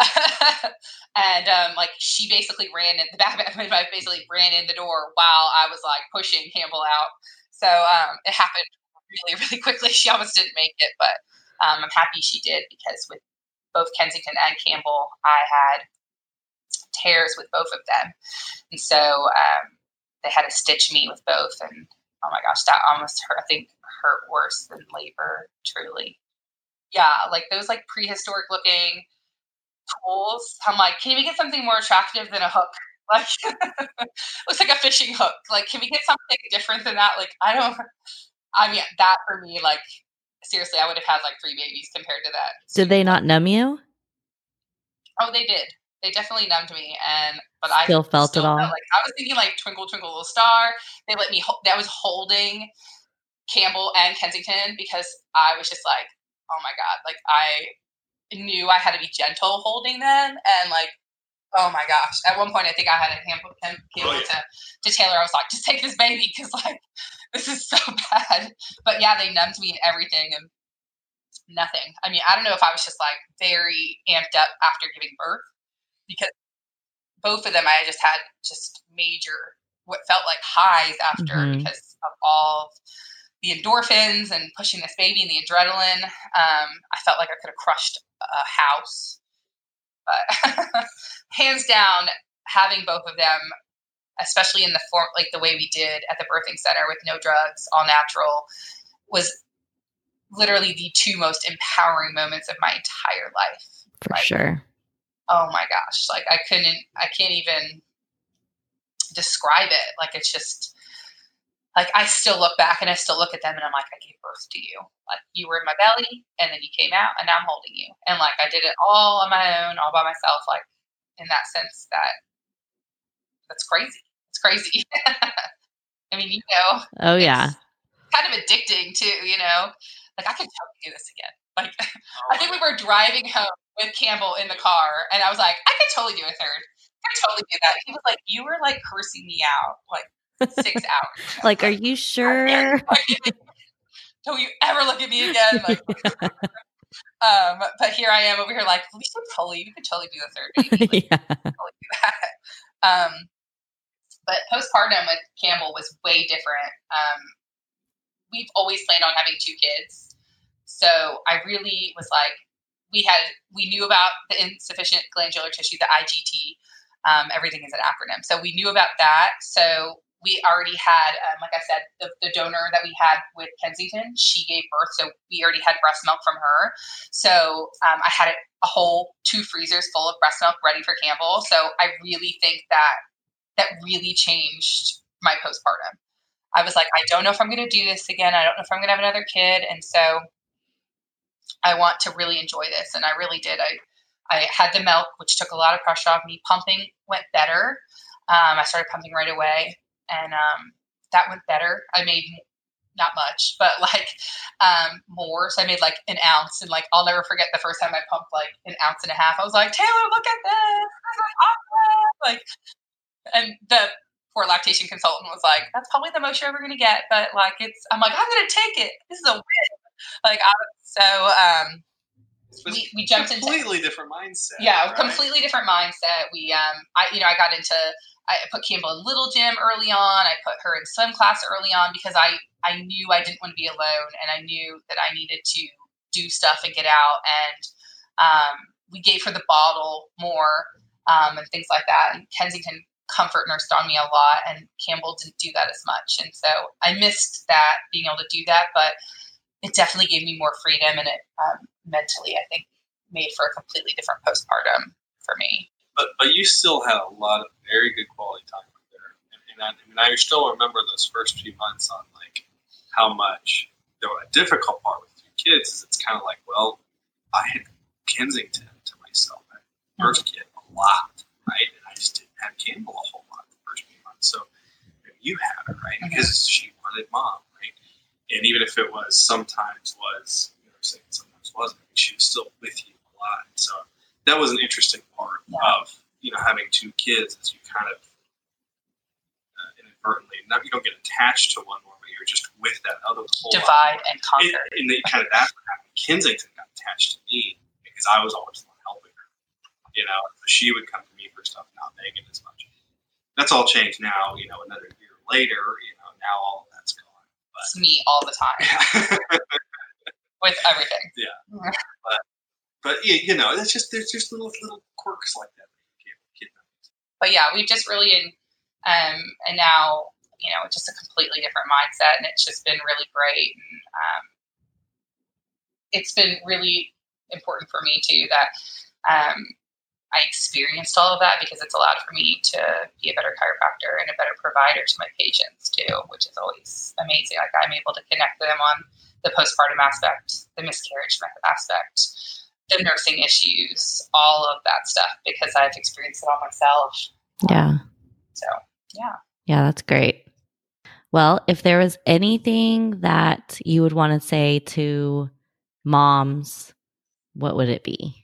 and um, like, she basically ran in, the backup midwife basically ran in the door while I was like pushing Campbell out. So um, it happened really, really quickly. She almost didn't make it, but um, I'm happy she did, because with both Kensington and Campbell, I had tears with both of them. And so um, they had to stitch me with both. And oh my gosh, that almost hurt. I think hurt worse than labor, truly. Yeah, like those like prehistoric looking tools. I'm like, can we get something more attractive than a hook? Like, looks like a fishing hook. Like, can we get something different than that? Like, I don't, I mean, that for me, like, seriously, I would have had like three babies compared to that. Did they not numb you? Oh, they did. They definitely numbed me, and but still I felt still it all. felt like I was thinking like Twinkle Twinkle Little Star. They let me. That was holding Campbell and Kensington, because I was just like, oh my god, like I knew I had to be gentle holding them, and like, oh my gosh. At one point, I think I had a Campbell, Campbell Oh, yeah. to to Taylor. I was like, just take this baby, because like this is so bad. But yeah, they numbed me and everything, and nothing. I mean, I don't know if I was just like very amped up after giving birth, because both of them I just had just major, what felt like highs after, Mhm. because of all the endorphins and pushing this baby and the adrenaline. Um, I felt like I could have crushed a house. But hands down, having both of them, especially in the form, like the way we did at the birthing center with no drugs, all natural, was literally the two most empowering moments of my entire life. For Like, sure. oh my gosh. Like I couldn't, I can't even describe it. Like, it's just like, I still look back and I still look at them and I'm like, I gave birth to you. Like, you were in my belly and then you came out and now I'm holding you. And like, I did it all on my own, all by myself. Like, in that sense, that that's crazy. It's crazy. I mean, you know, Oh yeah. kind of addicting too, you know, like I could totally do this again. Like, I think we were driving home with Campbell in the car and I was like, I could totally do a third. I could totally do that. He was like, you were like cursing me out. Like, six hours. Like, are you sure? Don't you ever look at me again? Like, um, but here I am over here, like, we should totally, we could totally do the third baby. Like, Yeah. totally do that. Um, but postpartum with Campbell was way different. Um, we've always planned on having two kids, so I really was like, we had, we knew about the insufficient glandular tissue, the I G T. Um, everything is an acronym, so we knew about that. So we already had, um, like I said, the, the donor that we had with Kensington, she gave birth. So we already had breast milk from her. So um, I had a, a whole two freezers full of breast milk ready for Campbell. So I really think that that really changed my postpartum. I was like, I don't know if I'm going to do this again. I don't know if I'm going to have another kid. And so I want to really enjoy this. And I really did. I, I had the milk, which took a lot of pressure off me. Pumping went better. Um, I started pumping right away. And um, that went better. I made not much, but like um, more. So I made like an ounce. And like, I'll never forget the first time I pumped like an ounce and a half. I was like, Taylor, look at this. This is awesome. Like, and the poor lactation consultant was like, that's probably the most you're ever going to get. But like, it's, I'm like, I'm going to take it. This is a win. Like, I was so, um, we, we jumped into completely different mindset. Yeah, right? completely different mindset. We, um, I, you know, I got into, I put Campbell in Little Gym early on. I put her in swim class early on because I, I knew I didn't want to be alone, and I knew that I needed to do stuff and get out. And um, we gave her the bottle more um, and things like that. And Kensington comfort nursed on me a lot, and Campbell didn't do that as much. And so I missed that, being able to do that, but it definitely gave me more freedom, and it um, mentally, I think, made for a completely different postpartum for me. But but you still had a lot of very good quality time there, and, and, I, and I still remember those first few months on like how much. The difficult part with two kids is it's kind of like, well, I had Kensington to myself, I had first kid a lot, right, and I just didn't have Campbell a whole lot the first few months. So you had her, right, because she wanted mom, right, and even if it was sometimes was, you know, saying sometimes wasn't, I mean, she was still with you a lot, and so. That was an interesting part yeah. of, you know, having two kids is you kind of uh, inadvertently, not, you don't get attached to one more, but you're just with that other whole divide lot. And conquer. And, and they kind of, that's what happened. Kensington got attached to me because I was always the one helping her. You know, so she would come to me for stuff, not Megan as much. That's all changed now, you know, another year later, you know, now all of that's gone. But, it's me all the time. With everything. Yeah. But, But you know, that's just there's just little little quirks like that. But yeah, we've just really, in, um, and now you know, just a completely different mindset, and it's just been really great. And um, it's been really important for me too that um, I experienced all of that because it's allowed for me to be a better chiropractor and a better provider to my patients too, which is always amazing. Like I'm able to connect them on the postpartum aspect, the miscarriage aspect, the nursing issues, all of that stuff, because I've experienced it all myself. Yeah. So, yeah. Yeah, that's great. Well, if there was anything that you would want to say to moms, what would it be?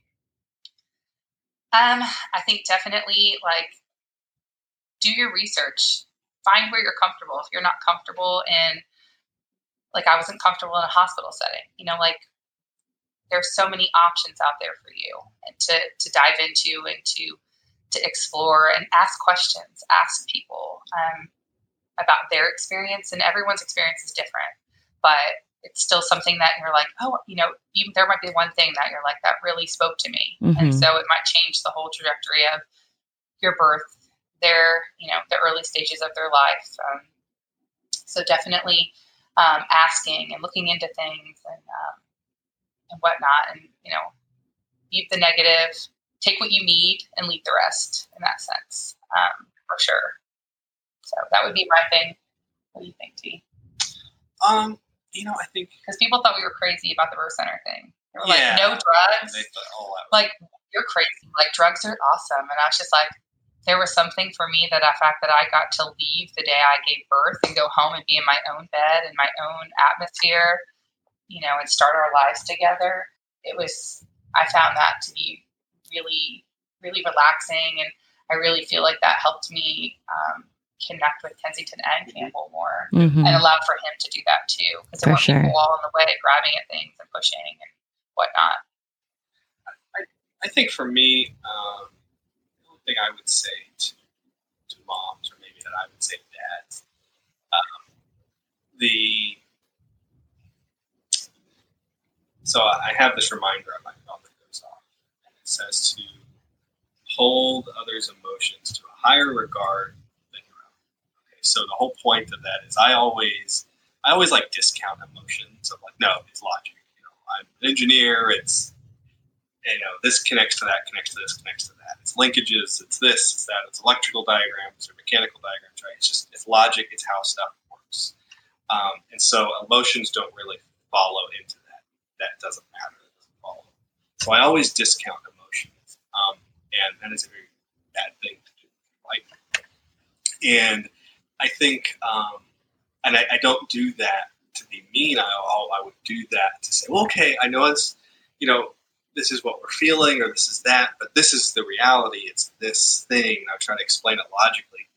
Um, I think definitely like do your research, find where you're comfortable. If you're not comfortable in, like I wasn't comfortable in a hospital setting, you know, like there's so many options out there for you and to, to dive into and to, to explore and ask questions, ask people um, about their experience, and everyone's experience is different, but it's still something that you're like, oh, you know, even there might be one thing that you're like, that really spoke to me. Mm-hmm. And so it might change the whole trajectory of your birth, their, you know, the early stages of their life. Um, so definitely um, asking and looking into things and, um, and whatnot, and, you know, leave the negative, take what you need and leave the rest in that sense, um, for sure. So that would be my thing. What do you think, T? Um, you know, I think because people thought we were crazy about the birth center thing. They were yeah, like, no drugs. They thought, oh, was- like, you're crazy. Like, drugs are awesome. And I was just like, there was something for me that the fact that I got to leave the day I gave birth and go home and be in my own bed in my own atmosphere, you know, and start our lives together. It was, I found that to be really, really relaxing. And I really feel like that helped me um, connect with Kensington and Campbell more Mm-hmm. and allow for him to do that too. Because there For weren't sure. people all in the way grabbing at things and pushing and whatnot. I, I think for me, um, the only thing I would say to, to moms, or maybe that I would say to dads, um, the so I have this reminder on my phone that goes off, and it says to hold others' emotions to a higher regard than your own. Okay, so the whole point of that is I always, I always like discount emotions. I'm like, no, it's logic. You know, I'm an engineer. It's, you know, this connects to that, connects to this, connects to that. It's linkages. It's this, it's that. It's electrical diagrams or mechanical diagrams, right? It's just, it's logic. It's how stuff works. Um, and so emotions don't really follow into that. That doesn't matter. It doesn't follow. So I always discount emotions. Um, and that is a very bad thing to do. Right? And I think, um, and I, I don't do that to be mean. I, I would do that to say, well, okay, I know it's, you know, this is what we're feeling or this is that, but this is the reality. It's this thing. I try to explain it logically.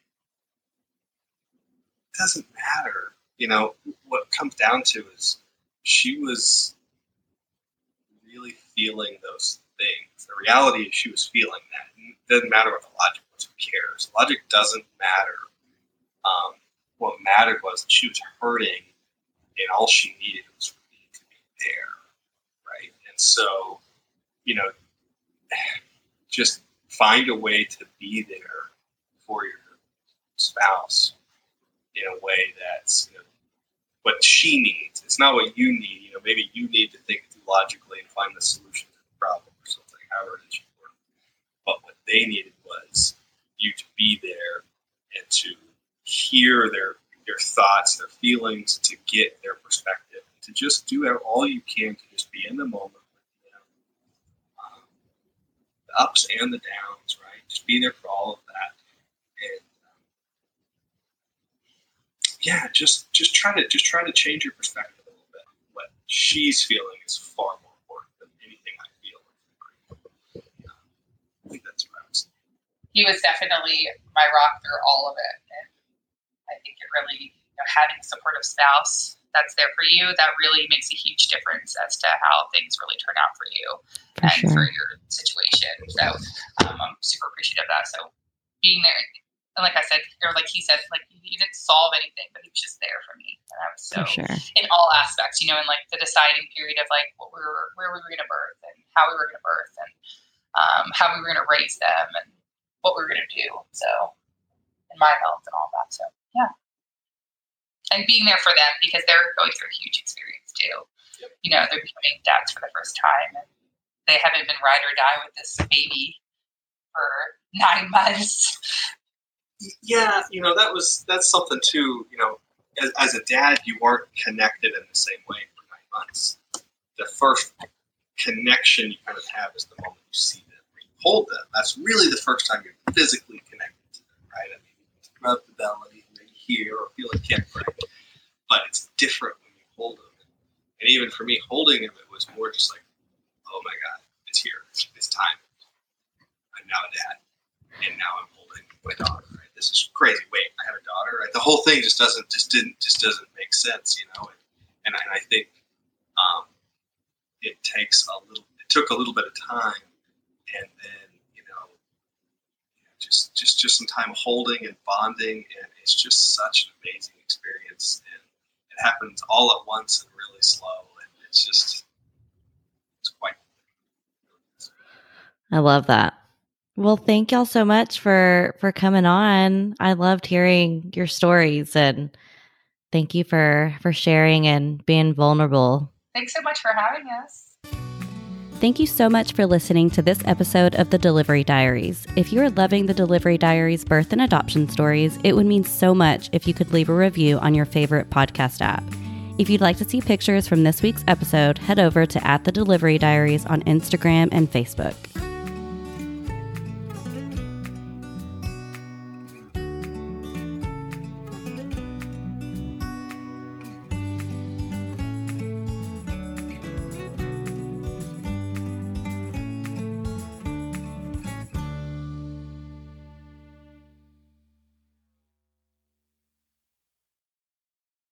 It doesn't matter. You know, what it comes down to is she was really feeling those things. The reality is she was feeling that. It doesn't matter what the logic was. Who cares? Logic doesn't matter. Um, what mattered was that she was hurting, and all she needed was for me to be there, right? And so, you know, just find a way to be there for your spouse in a way that's, you know, what she needs. It's not what you need. You know, maybe you need to think through logically and find the solution to the problem or something, however it is you work. But what they needed was you to be there and to hear their their thoughts, their feelings, to get their perspective, to just do all you can to just be in the moment with them. Um, the ups and the downs, right? Just be there for all of that. And um, yeah, just just try to just try to change your perspective a little bit. What she's feeling is far more important than anything I feel. Yeah, I think that's what I was saying. He was definitely my rock through all of it. And I think it really, you know, having a supportive spouse that's there for you, that really makes a huge difference as to how things really turn out for you For and sure. for your situation. So um, I'm super appreciative of that. So being there, and like I said, or like he said, like he didn't solve anything, but he was just there for me. And I was so For sure. in all aspects, you know, in like the deciding period of like what we were, where we were going to birth and how we were going to birth and um, how we were going to raise them and what we were going to do. So, and my health and all that. So, yeah. And being there for them because they're going through a huge experience too. Yep. You know, they're becoming dads for the first time and they haven't been ride or die with this baby for nine months. Yeah, you know, that was, that's something too, you know, as, as a dad, you weren't connected in the same way for nine months. The first connection you kind of have is the moment you see them, or you hold them. That's really the first time you're physically connected to them, right? I mean, you rub the belly, and you hear or feel a kick, right? But it's different when you hold them. And even for me, holding him, it was more just like, oh my God, it's here. It's time. I'm now a dad. And now I'm holding my daughter, right? This is crazy. Wait, I have a daughter, right? The whole thing just doesn't, just didn't, just doesn't make sense, you know? And, and, I, and I think um, it takes a little, it took a little bit of time. And then, you know, just, just, just some time holding and bonding. And it's just such an amazing experience. And it happens all at once and really slow. And it's just, it's quite. I love that. Well, thank y'all so much for, for coming on. I loved hearing your stories and thank you for, for sharing and being vulnerable. Thanks so much for having us. Thank you so much for listening to this episode of The Delivery Diaries. If you are loving The Delivery Diaries birth and adoption stories, it would mean so much if you could leave a review on your favorite podcast app. If you'd like to see pictures from this week's episode, head over to at The Delivery Diaries on Instagram and Facebook.